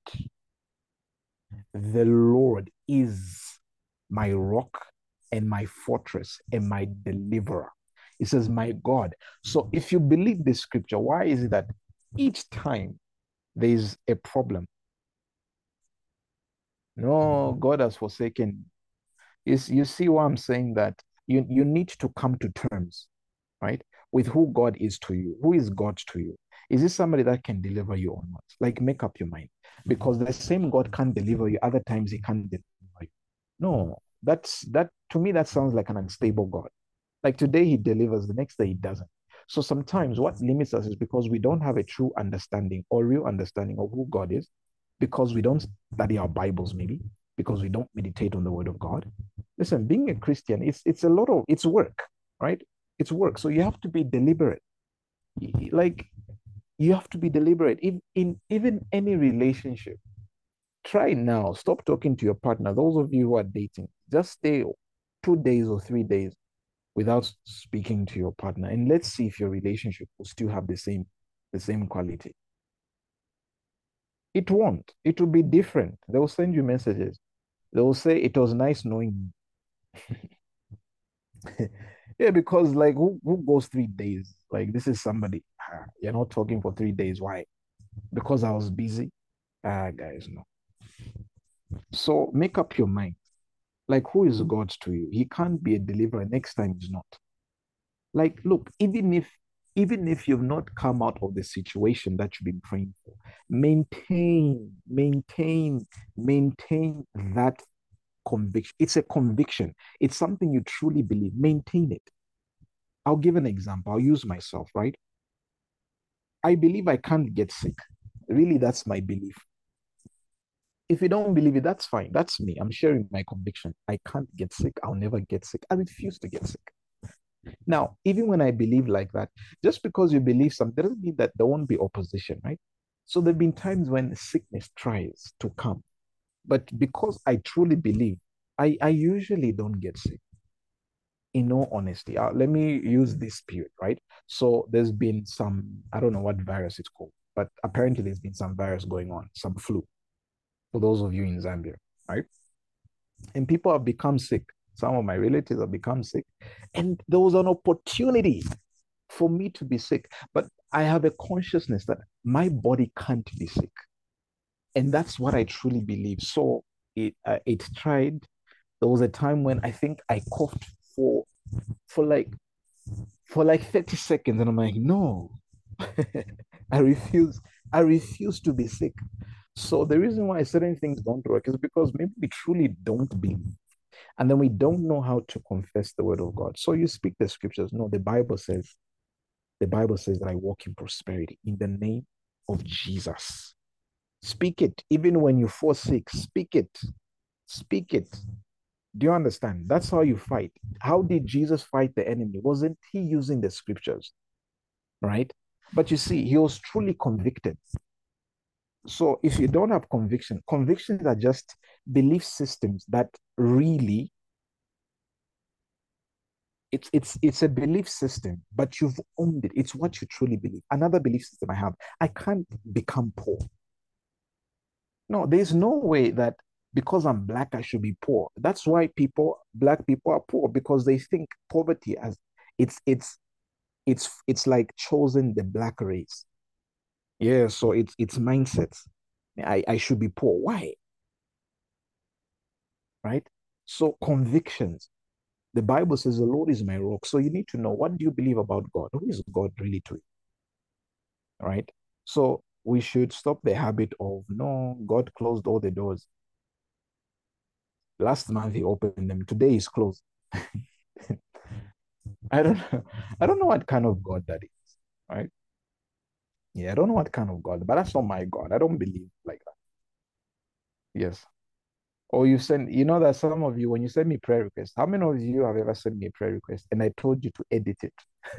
S1: The Lord is my rock and my fortress and my deliverer. It says, my God. So if you believe this scripture, why is it that each time there is a problem, no, God has forsaken you see why I'm saying that you need to come to terms, right, with who God is to you. Who is God to you? Is this somebody that can deliver you or not? Like, make up your mind. Because the same God can't deliver you, other times he can't deliver you. No, that to me, that sounds like an unstable God. Like today he delivers, the next day he doesn't. So sometimes what limits us is because we don't have a true understanding or real understanding of who God is, because we don't study our Bibles, maybe because we don't meditate on the Word of God. Listen, being a Christian, it's a lot of it's work, right? It's work. So you have to be deliberate. Like you have to be deliberate in even any relationship. Try now. Stop talking to your partner. Those of you who are dating, just stay 2 days or 3 days without speaking to your partner, and let's see if your relationship will still have the same quality. It won't. It will be different. They will send you messages. They will say it was nice knowing you. Yeah, because like who goes 3 days? Like this is somebody you're not talking for 3 days. Why? Because I was busy. Guys, no. So make up your mind. Like, who is God to you? He can't be a deliverer. Next time he's not. Like, look, even if you've not come out of the situation that you've been praying for, maintain that conviction. It's a conviction. It's something you truly believe. Maintain it. I'll give an example. I'll use myself, right? I believe I can't get sick. Really, that's my belief. If you don't believe it, that's fine. That's me. I'm sharing my conviction. I can't get sick. I'll never get sick. I refuse to get sick. Now, even when I believe like that, just because you believe something doesn't mean that there won't be opposition, right? So there have been times when sickness tries to come, but because I truly believe, I usually don't get sick. In all honesty, let me use this period, right? So there's been some, I don't know what virus it's called, but apparently there's been some virus going on, some flu, for those of you in Zambia, right? And people have become sick. Some of my relatives have become sick. And there was an opportunity for me to be sick. But I have a consciousness that my body can't be sick. And that's what I truly believe. So it tried. There was a time when I think I coughed for for like for like 30 seconds. And I'm like, no, I refuse. I refuse to be sick. So the reason why certain things don't work is because maybe we truly don't believe. And then we don't know how to confess the word of God. So you speak the scriptures. No, the Bible says that I walk in prosperity in the name of Jesus. Speak it. Even when you fall sick, speak it. Speak it. Do you understand? That's how you fight. How did Jesus fight the enemy? Wasn't he using the scriptures? Right? But you see, he was truly convicted. So if you don't have conviction, convictions are just belief systems that really it's a belief system, but you've owned it. It's what you truly believe. Another belief system I have, I can't become poor. No, there's no way that because I'm black, I should be poor. That's why black people are poor, because they think poverty as it's it's it's like chosen the black race. Yeah, so it's mindsets. I should be poor. Why? Right? So convictions. The Bible says the Lord is my rock. So you need to know, what do you believe about God? Who is God really to you? Right? So we should stop the habit of, no, God closed all the doors. Last month he opened them. Today he's closed. I don't know. I don't know what kind of God that is. Right? Yeah, I don't know what kind of God, but that's not my God. I don't believe like that. Yes. Or you know that some of you, when you send me prayer requests, how many of you have ever sent me a prayer request and I told you to edit it?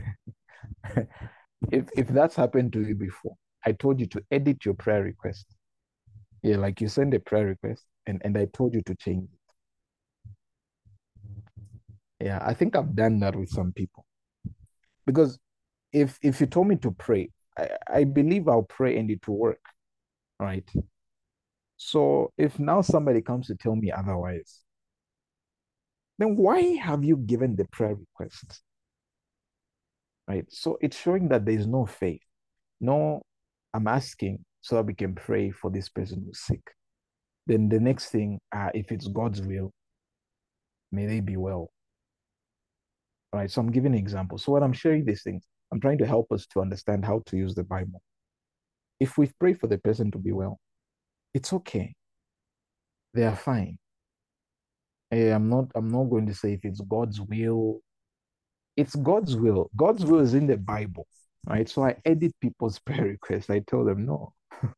S1: If that's happened to you before, I told you to edit your prayer request. Yeah, like you send a prayer request and I told you to change it. Yeah, I think I've done that with some people Because if you told me to pray, I believe I'll pray and it will work, right? So if now somebody comes to tell me otherwise, then why have you given the prayer request? Right? So it's showing that there's no faith. No, I'm asking so that we can pray for this person who's sick. Then the next thing, if it's God's will, may they be well. Right? So I'm giving an example. So when I'm sharing these things, I'm trying to help us to understand how to use the Bible. If we pray for the person to be well, it's okay. They are fine. I'm not going to say if it's God's will. It's God's will. God's will is in the Bible. Right. So I edit people's prayer requests. I tell them no.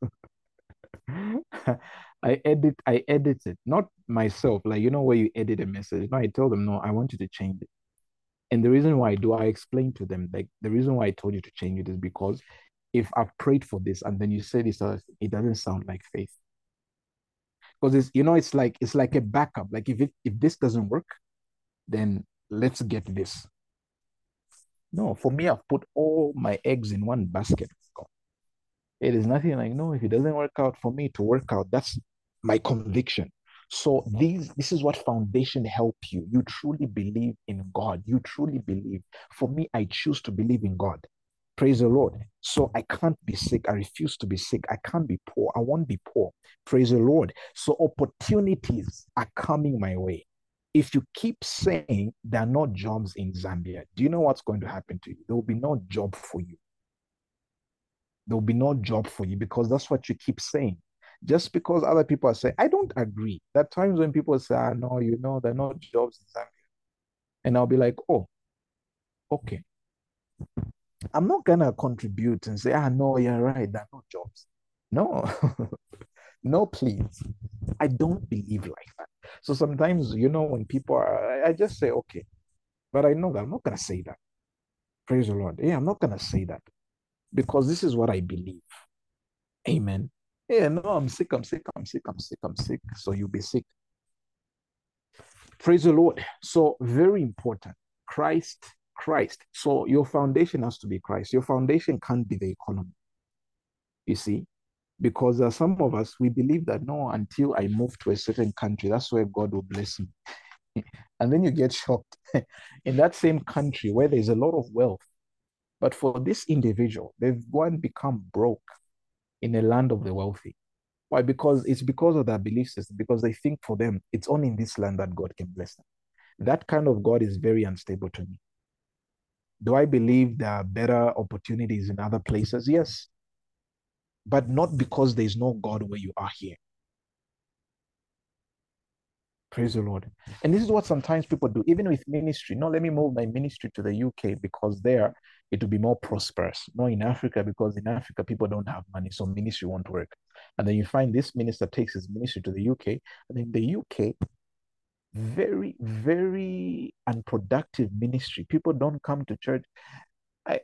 S1: I edit it, not myself. Like, where you edit a message. No, I tell them, no, I want you to change it. And the reason why I explain to them, like the reason why I told you to change it is because if I've prayed for this and then you say this other thing, it doesn't sound like faith. Because it's like a backup. Like if this doesn't work, then let's get this. No, for me, I've put all my eggs in one basket. It is nothing like, no, if it doesn't work out for me to work out, that's my conviction. So this is what foundation help you. You truly believe in God. You truly believe. For me, I choose to believe in God. Praise the Lord. So I can't be sick. I refuse to be sick. I can't be poor. I won't be poor. Praise the Lord. So opportunities are coming my way. If you keep saying there are no jobs in Zambia, do you know what's going to happen to you? There will be no job for you. There will be no job for you because that's what you keep saying. Just because other people are saying, I don't agree. There are times when people say, no, there are no jobs in Zambia. And I'll be like, oh, okay. I'm not going to contribute and say, no, you're right. There are no jobs. No, no, please. I don't believe like that. So sometimes, when people are, I just say, okay, but I know that I'm not going to say that. Praise the Lord. Yeah, I'm not going to say that because this is what I believe. Amen. Yeah, no, I'm sick, I'm sick, I'm sick, I'm sick, I'm sick. So you'll be sick. Praise the Lord. So very important. Christ, Christ. So your foundation has to be Christ. Your foundation can't be the economy. You see, because some of us, we believe that no, until I move to a certain country, that's where God will bless me. And then you get shocked in that same country where there's a lot of wealth. But for this individual, they've gone become broke in a land of the wealthy. Why? Because it's because of their belief system, because they think for them, it's only in this land that God can bless them. That kind of God is very unstable to me. Do I believe there are better opportunities in other places? Yes. But not because there's no God where you are here. Praise the Lord. And this is what sometimes people do, even with ministry. No, let me move my ministry to the UK because there it will be more prosperous. No, in Africa, because in Africa people don't have money, so ministry won't work. And then you find this minister takes his ministry to the UK, and in the UK, very, very unproductive ministry. People don't come to church. I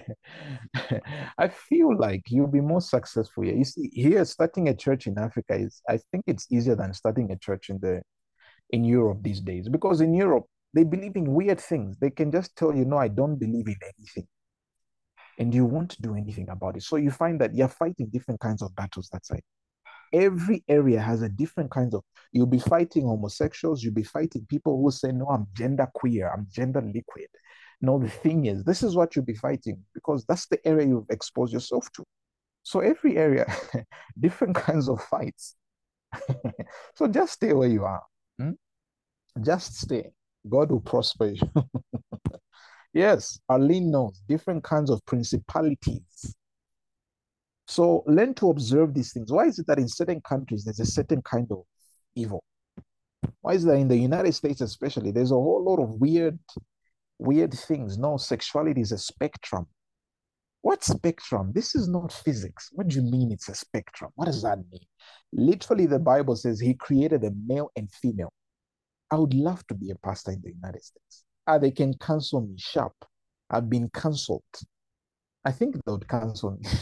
S1: I feel like you'll be more successful here. You see, here starting a church in Africa is, I think it's easier than starting a church in Europe these days. Because in Europe, they believe in weird things. They can just tell you, no, I don't believe in anything. And you won't do anything about it. So you find that you're fighting different kinds of battles that side. Every area has a different kinds of, you'll be fighting homosexuals, you'll be fighting people who say, no, I'm gender queer, I'm gender liquid. No, the thing is, this is what you'll be fighting because that's the area you've exposed yourself to. So every area, different kinds of fights. So just stay where you are. Hmm? Just stay. God will prosper you. Yes, Arlene knows different kinds of principalities. So learn to observe these things. Why is it that in certain countries there's a certain kind of evil? Why is that in the United States, especially, there's a whole lot of weird things? No, sexuality is a spectrum. What spectrum? This is not physics. What do you mean it's a spectrum? What does that mean? Literally, the Bible says he created a male and female. I would love to be a pastor in the United States. They can cancel me sharp. I've been canceled. I think they would cancel me.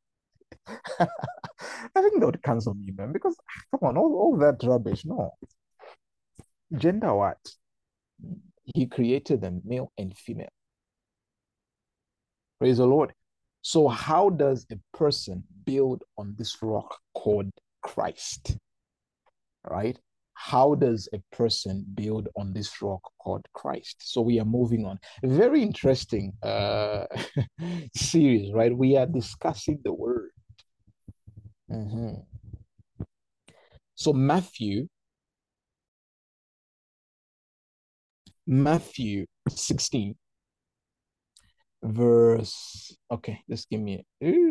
S1: I think they would cancel me, man, because come on, all that rubbish. No. Gender what? He created them male and female. Praise the Lord. So, how does a person build on this rock called Christ? Right? How does a person build on this rock called Christ? So we are moving on. Very interesting series, right? We are discussing the word. Mhm. So Matthew 16, verse. Okay, just give me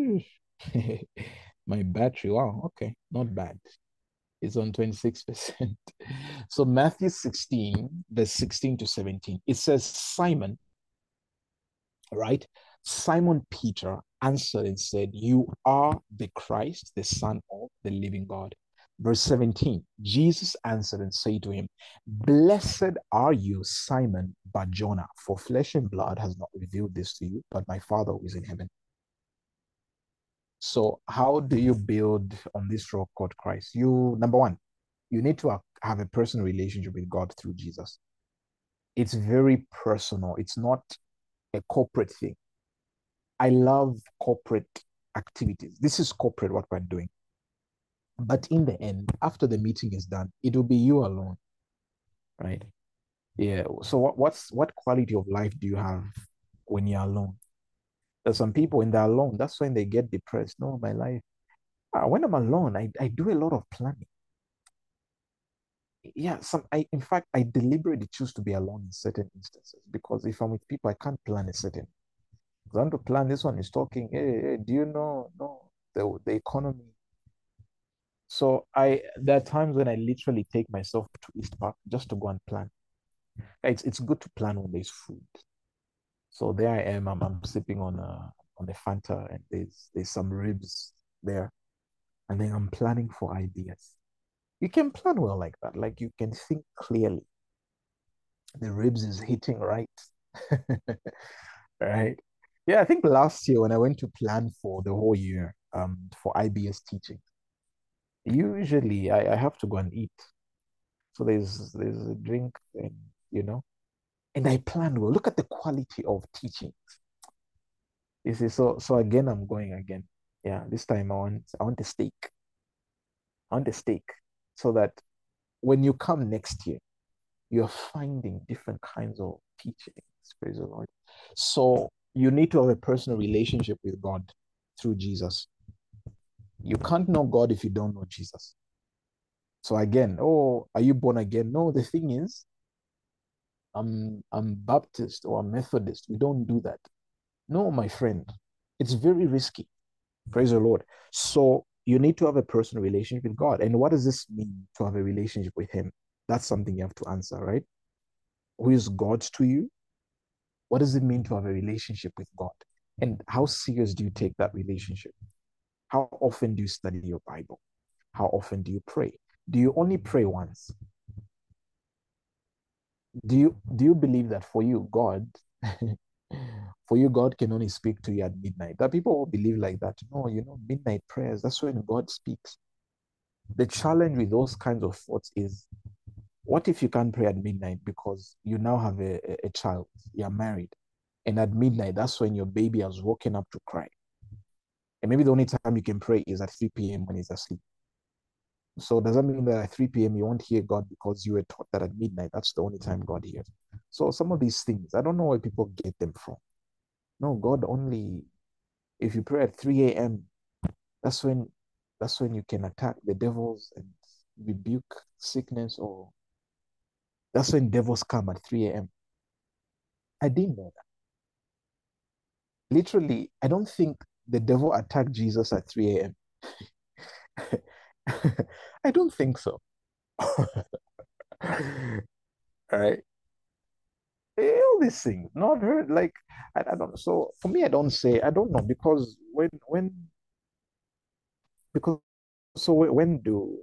S1: my battery. Wow, okay, not bad. It's on 26%. So Matthew 16, verse 16 to 17. It says, Simon, right? Simon Peter answered and said, You are the Christ, the Son of the living God. Verse 17, Jesus answered and said to him, Blessed are you, Simon Barjona, for flesh and blood has not revealed this to you, but my Father who is in heaven. So, how do you build on this rock called Christ? Number one, you need to have a personal relationship with God through Jesus. It's very personal, it's not a corporate thing. I love corporate activities. This is corporate what we're doing. But in the end, after the meeting is done, it will be you alone, right? Yeah. So what quality of life do you have when you're alone? There's some people when they're alone, that's when they get depressed. No, my life. When I'm alone, I do a lot of planning. Yeah, in fact I deliberately choose to be alone in certain instances because if I'm with people, I can't plan a certain. I want to plan. This one is talking. Hey, do you know? No, the economy. So there are times when I literally take myself to East Park just to go and plan. It's good to plan when there's food. So there I am. I'm sipping on the Fanta, and there's some ribs there, and then I'm planning for ideas. You can plan well like that. Like you can think clearly. The ribs is hitting right, right? Yeah, I think last year when I went to plan for the whole year, for IBS teaching, usually I have to go and eat. So there's a drink and you know, and I planned well. Look at the quality of teaching. You see, so again I'm going again. Yeah, this time I want a steak. I want a steak. So that when you come next year, you're finding different kinds of teachings. Praise the Lord. So you need to have a personal relationship with God through Jesus. You can't know God if you don't know Jesus. So again, oh, are you born again? No, the thing is, I'm Baptist or Methodist. We don't do that. No, my friend, it's very risky. Praise the Lord. So you need to have a personal relationship with God. And what does this mean to have a relationship with Him? That's something you have to answer, right? Who is God to you? What does it mean to have a relationship with God? And how serious do you take that relationship? How often do you study your Bible? How often do you pray? Do you only pray once? Do you believe that for you, God, for you, God can only speak to you at midnight? That people will believe like that. No, midnight prayers, that's when God speaks. The challenge with those kinds of thoughts is what if you can't pray at midnight because you now have a child, you're married, and at midnight, that's when your baby has woken up to cry. And maybe the only time you can pray is at 3 p.m. when he's asleep. So does that mean that at 3 p.m. you won't hear God because you were taught that at midnight, that's the only time God hears? So some of these things, I don't know where people get them from. No, God only, if you pray at 3 a.m., that's when that's when you can attack the devils and rebuke sickness, or that's when devils come at 3 a.m. I didn't know that. Literally, I don't think the devil attacked Jesus at 3 a.m. I don't think so. All right. All these things, not heard. Like I don't know. So for me, I don't say I don't know because because when do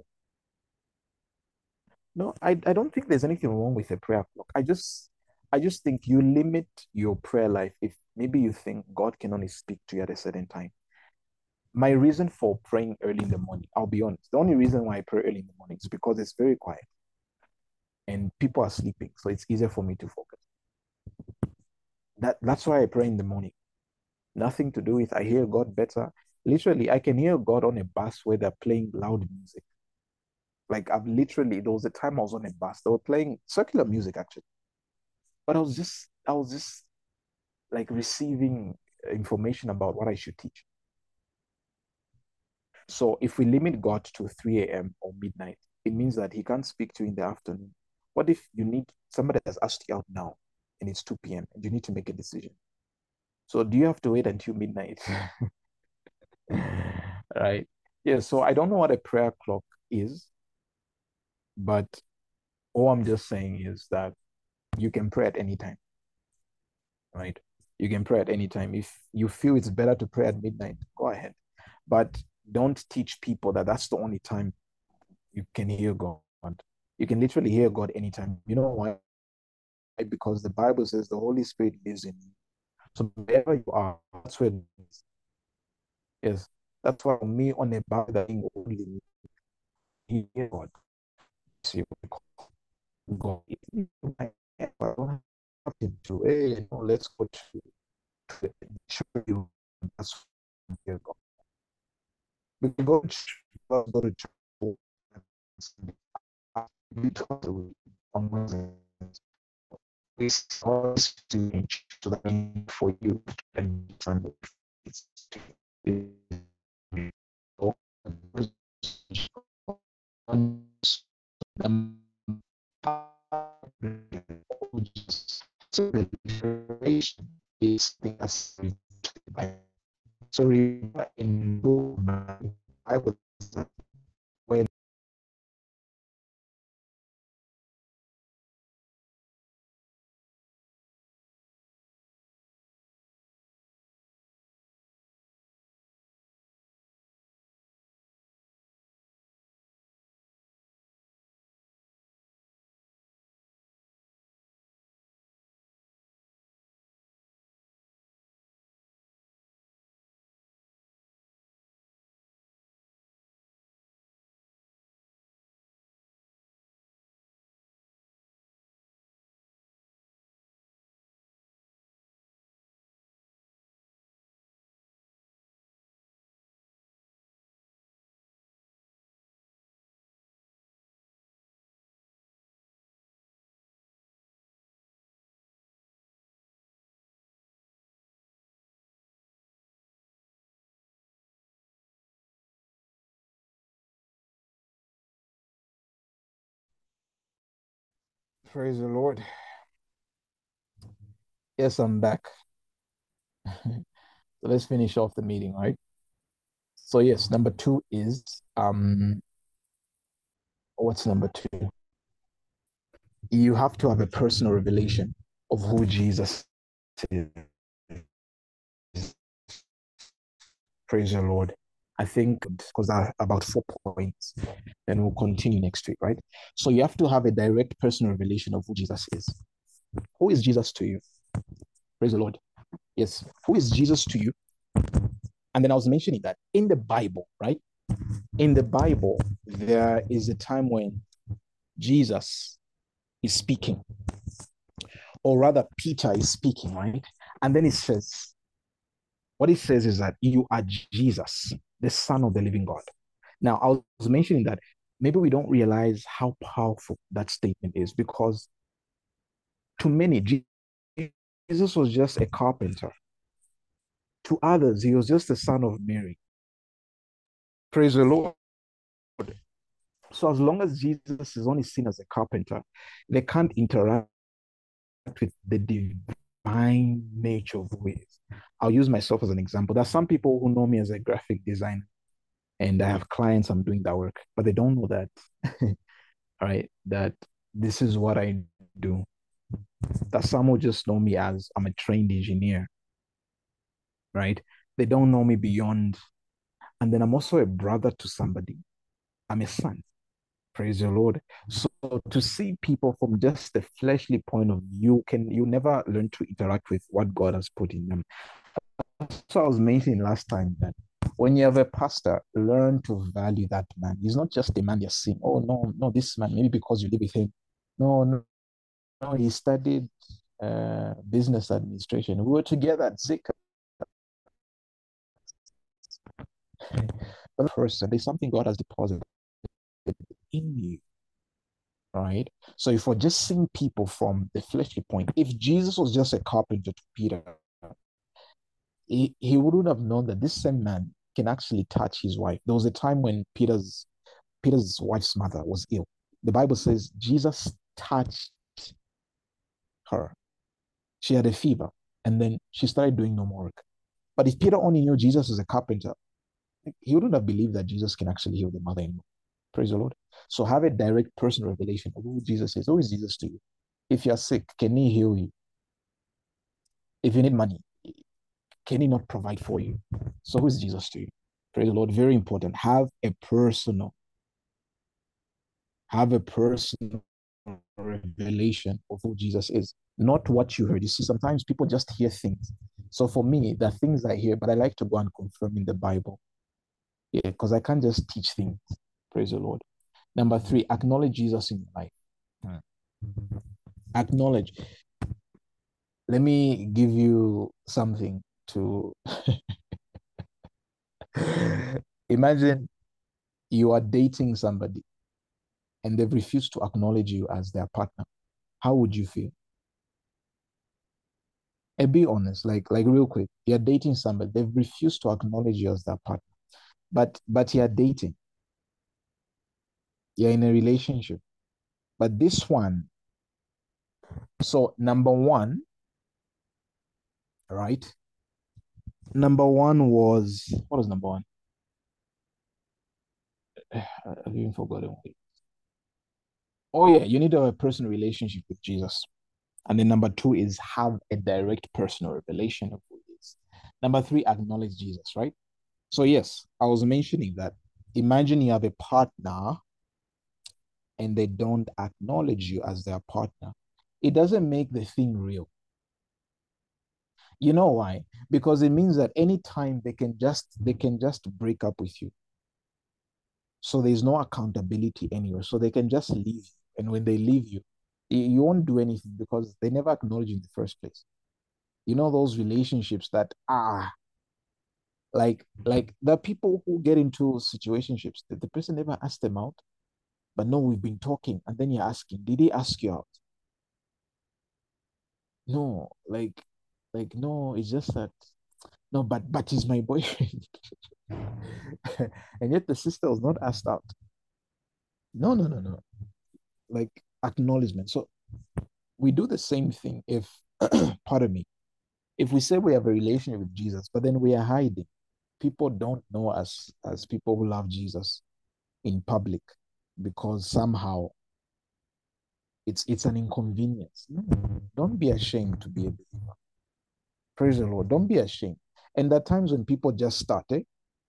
S1: no, I don't think there's anything wrong with a prayer clock. I just think you limit your prayer life if maybe you think God can only speak to you at a certain time. My reason for praying early in the morning, I'll be honest, the only reason why I pray early in the morning is because it's very quiet and people are sleeping, so it's easier for me to focus. That's why I pray in the morning. Nothing to do with I hear God better. Literally, I can hear God on a bus where they're playing loud music. Like I've literally, there was a time I was on a bus, they were playing secular music actually. But I was just like receiving information about what I should teach. So if we limit God to 3 a.m. or midnight, it means that he can't speak to you in the afternoon. What if you need somebody has asked you out now and it's 2 p.m. and you need to make a decision? So do you have to wait until midnight? Right. Yeah, so I don't know what a prayer clock is, but all I'm just saying is that you can pray at any time, right? You can pray at any time. If you feel it's better to pray at midnight, go ahead. But don't teach people that that's the only time you can hear God. You can literally hear God anytime. You know why? Because the Bible says the Holy Spirit lives in you. So wherever you are, that's where it is. Yes. That's why me on a bar that only hear God. See God. I don't have to, hey, no, let's go to show you that's where God. We can go to church on Wednesdays. We always do so that for you and Sunday. It's so the liberation is the so in I would when praise the Lord. Yes, I'm back. So let's finish off the meeting, right? So yes, number two is what's number two? You have to have a personal revelation of who Jesus is. Praise the Lord. I think because there are about 4 points, then we'll continue next week, right? So you have to have a direct personal revelation of who Jesus is. Who is Jesus to you? Praise the Lord. Yes. Who is Jesus to you? And then I was mentioning that in the Bible, right? In the Bible, there is a time when Jesus is speaking, or rather, Peter is speaking, right? And then it says, what it says is that you are Jesus, the Son of the living God. Now, I was mentioning that maybe we don't realize how powerful that statement is because to many, Jesus was just a carpenter. To others, he was just the son of Mary. Praise the Lord. So, as long as Jesus is only seen as a carpenter, they can't interact with the divine nature of who he is. I'll use myself as an example. There's some people who know me as a graphic designer, and I have clients I'm doing that work, but they don't know that, all right, that this is what I do. That some will just know me as I'm a trained engineer, right? They don't know me beyond. And then I'm also a brother to somebody. I'm a son. Praise the Lord. So to see people from just the fleshly point of view, you never learn to interact with what God has put in them. So I was mentioning last time that when you have a pastor, learn to value that man. He's not just the man you're seeing. Oh no, no, this man, maybe because you live with him. No, no, no, he studied business administration. We were together at Zika. person, there's something God has deposited in you, right? So if we're just seeing people from the fleshly point, if Jesus was just a carpenter to Peter, he wouldn't have known that this same man can actually touch his wife. There was a time when Peter's wife's mother was ill. The Bible says Jesus touched her. She had a fever, and then she started doing no more work. But if Peter only knew Jesus as a carpenter, he wouldn't have believed that Jesus can actually heal the mother-in-law. Praise the Lord. So have a direct personal revelation of who Jesus is. Who is Jesus to you? If you're sick, can he heal you? If you need money, can he not provide for you? So who is Jesus to you? Praise the Lord. Very important. Have a personal revelation of who Jesus is, not what you heard. You see, sometimes people just hear things. So for me, the things I hear, but I like to go and confirm in the Bible. Yeah, because I can't just teach things. Praise the Lord. Number 3, acknowledge Jesus in your life. Acknowledge. Let me give you something to imagine you are dating somebody and they've refused to acknowledge you as their partner. How would you feel? And be honest, like real quick. You're dating somebody, they've refused to acknowledge you as their partner. But you're dating, you're in a relationship. But this one, so number one, right? Number one was, what was number one? I've even forgotten. Oh yeah, you need to have a personal relationship with Jesus. And then number 2 is have a direct personal revelation of who he is. Number 3, acknowledge Jesus, right? So yes, I was mentioning that. Imagine you have a partner and they don't acknowledge you as their partner. It doesn't make the thing real. You know why? Because it means that anytime they can just break up with you. So there's no accountability anywhere. So they can just leave. And when they leave you, you won't do anything because they never acknowledge you in the first place. You know those relationships that like the people who get into situationships, the person never asked them out, but no, we've been talking, and then you're asking, did he ask you out? No, like no, it's just that no, but he's my boyfriend. And yet the sister was not asked out. No, no, no, no. Like acknowledgement. So we do the same thing if pardon me, if we say we have a relationship with Jesus, but then we are hiding, people don't know us as people who love Jesus in public because somehow it's an inconvenience. No, don't be ashamed to be a believer. Praise the Lord. Don't be ashamed. And there are times when people just start, eh?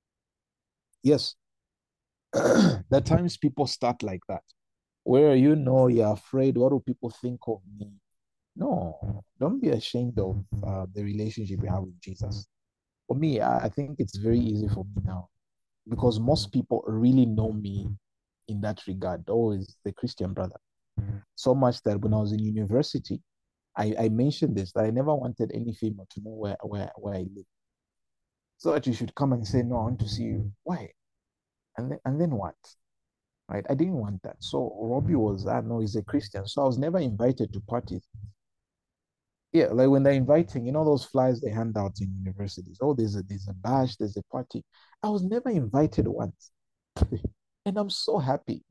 S1: Yes. There are times people start like that, where you're afraid, what do people think of me? No, don't be ashamed of the relationship you have with Jesus. For me, I think it's very easy for me now because most people really know me in that regard. Always the Christian brother. So much that when I was in university, I mentioned this that I never wanted any female to know where I live. So that you should come and say, no, I want to see you. Why? And then what? Right? I didn't want that. So Robbie was, I know he's a Christian. So I was never invited to parties. Yeah, like when they're inviting, those flyers they hand out in universities. Oh, there's a bash, there's a party. I was never invited once. And I'm so happy.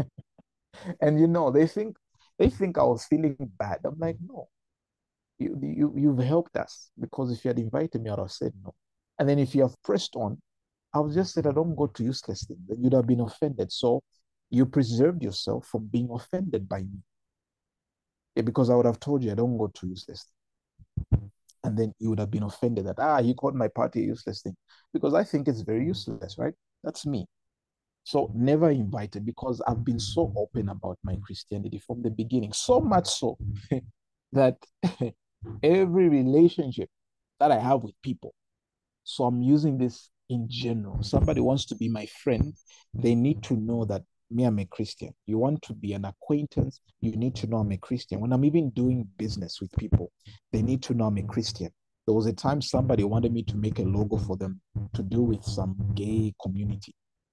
S1: And they think I was feeling bad. I'm like, no, you've helped us because if you had invited me, I'd have said no. And then if you have pressed on, I would just said I don't go to useless things. Then you'd have been offended. So you preserved yourself from being offended by me. Yeah, because I would have told you I don't go to useless things. And then you would have been offended that he called my party a useless thing. Because I think it's very useless, right? That's me. So never invited because I've been so open about my Christianity from the beginning. So much so that every relationship that I have with people, so I'm using this in general. Somebody wants to be my friend, they need to know that me, I'm a Christian. You want to be an acquaintance, you need to know I'm a Christian. When I'm even doing business with people, they need to know I'm a Christian. There was a time somebody wanted me to make a logo for them to do with some gay community.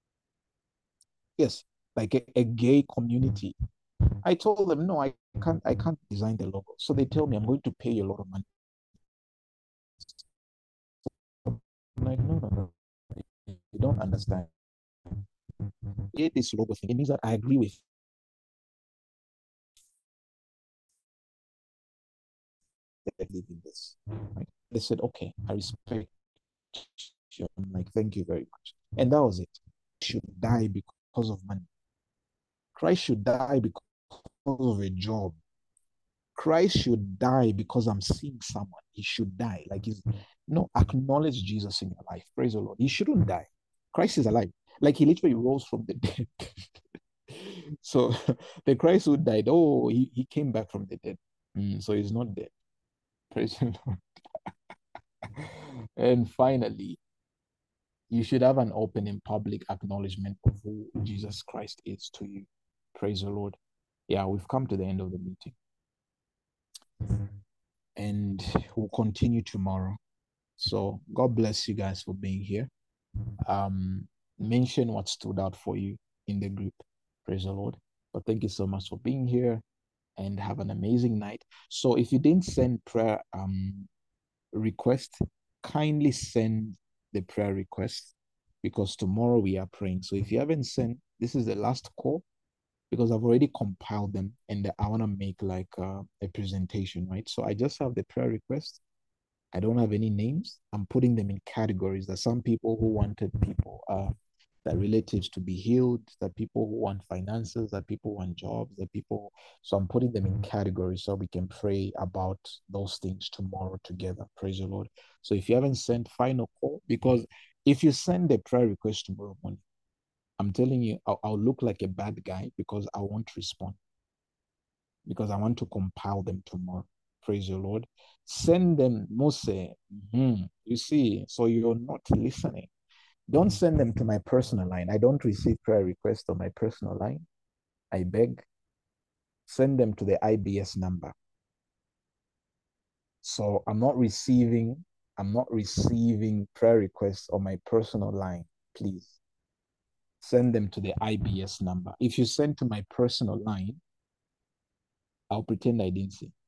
S1: Yes, like a gay community. I told them, no, I can't design the logo. So they tell me I'm going to pay you a lot of money. I'm like, no, no, no. You don't understand. Create this logo thing. It means that I agree with believe in this. Right? They said, okay, I respect you. I'm like, thank you very much. And that was it. Should die because of money. Christ should die because of a job. Christ should die because I'm seeing someone. He should die. Like he's no acknowledge Jesus in your life. Praise the Lord. He shouldn't die. Christ is alive. Like he literally rose from the dead. So the Christ who died, oh, he came back from the dead. So he's not dead. Praise the Lord. And finally, you should have an open and public acknowledgement of who Jesus Christ is to you. Praise the Lord. Yeah, we've come to the end of the meeting. And we'll continue tomorrow. So God bless you guys for being here. Mention what stood out for you in the group. Praise the Lord. But thank you so much for being here and have an amazing night. So if you didn't send prayer request, kindly send the prayer request because tomorrow we are praying. So if you haven't sent, this is the last call because I've already compiled them and I want to make like a presentation, right? So I just have the prayer request. I don't have any names. I'm putting them in categories. There's some people who wanted people, that relatives to be healed, that people who want finances, that people want jobs, that people. So I'm putting them in categories so we can pray about those things tomorrow together. Praise the Lord. So if you haven't sent final call, because if you send a prayer request tomorrow morning, I'm telling you, I'll look like a bad guy because I won't respond because I want to compile them tomorrow. Praise the Lord. Send them, Mose. You see, so you're not listening. Don't send them to my personal line. I don't receive prayer requests on my personal line. I beg. Send them to the IBS number. So I'm not receiving prayer requests on my personal line. Please send them to the IBS number. If you send to my personal line, I'll pretend I didn't see.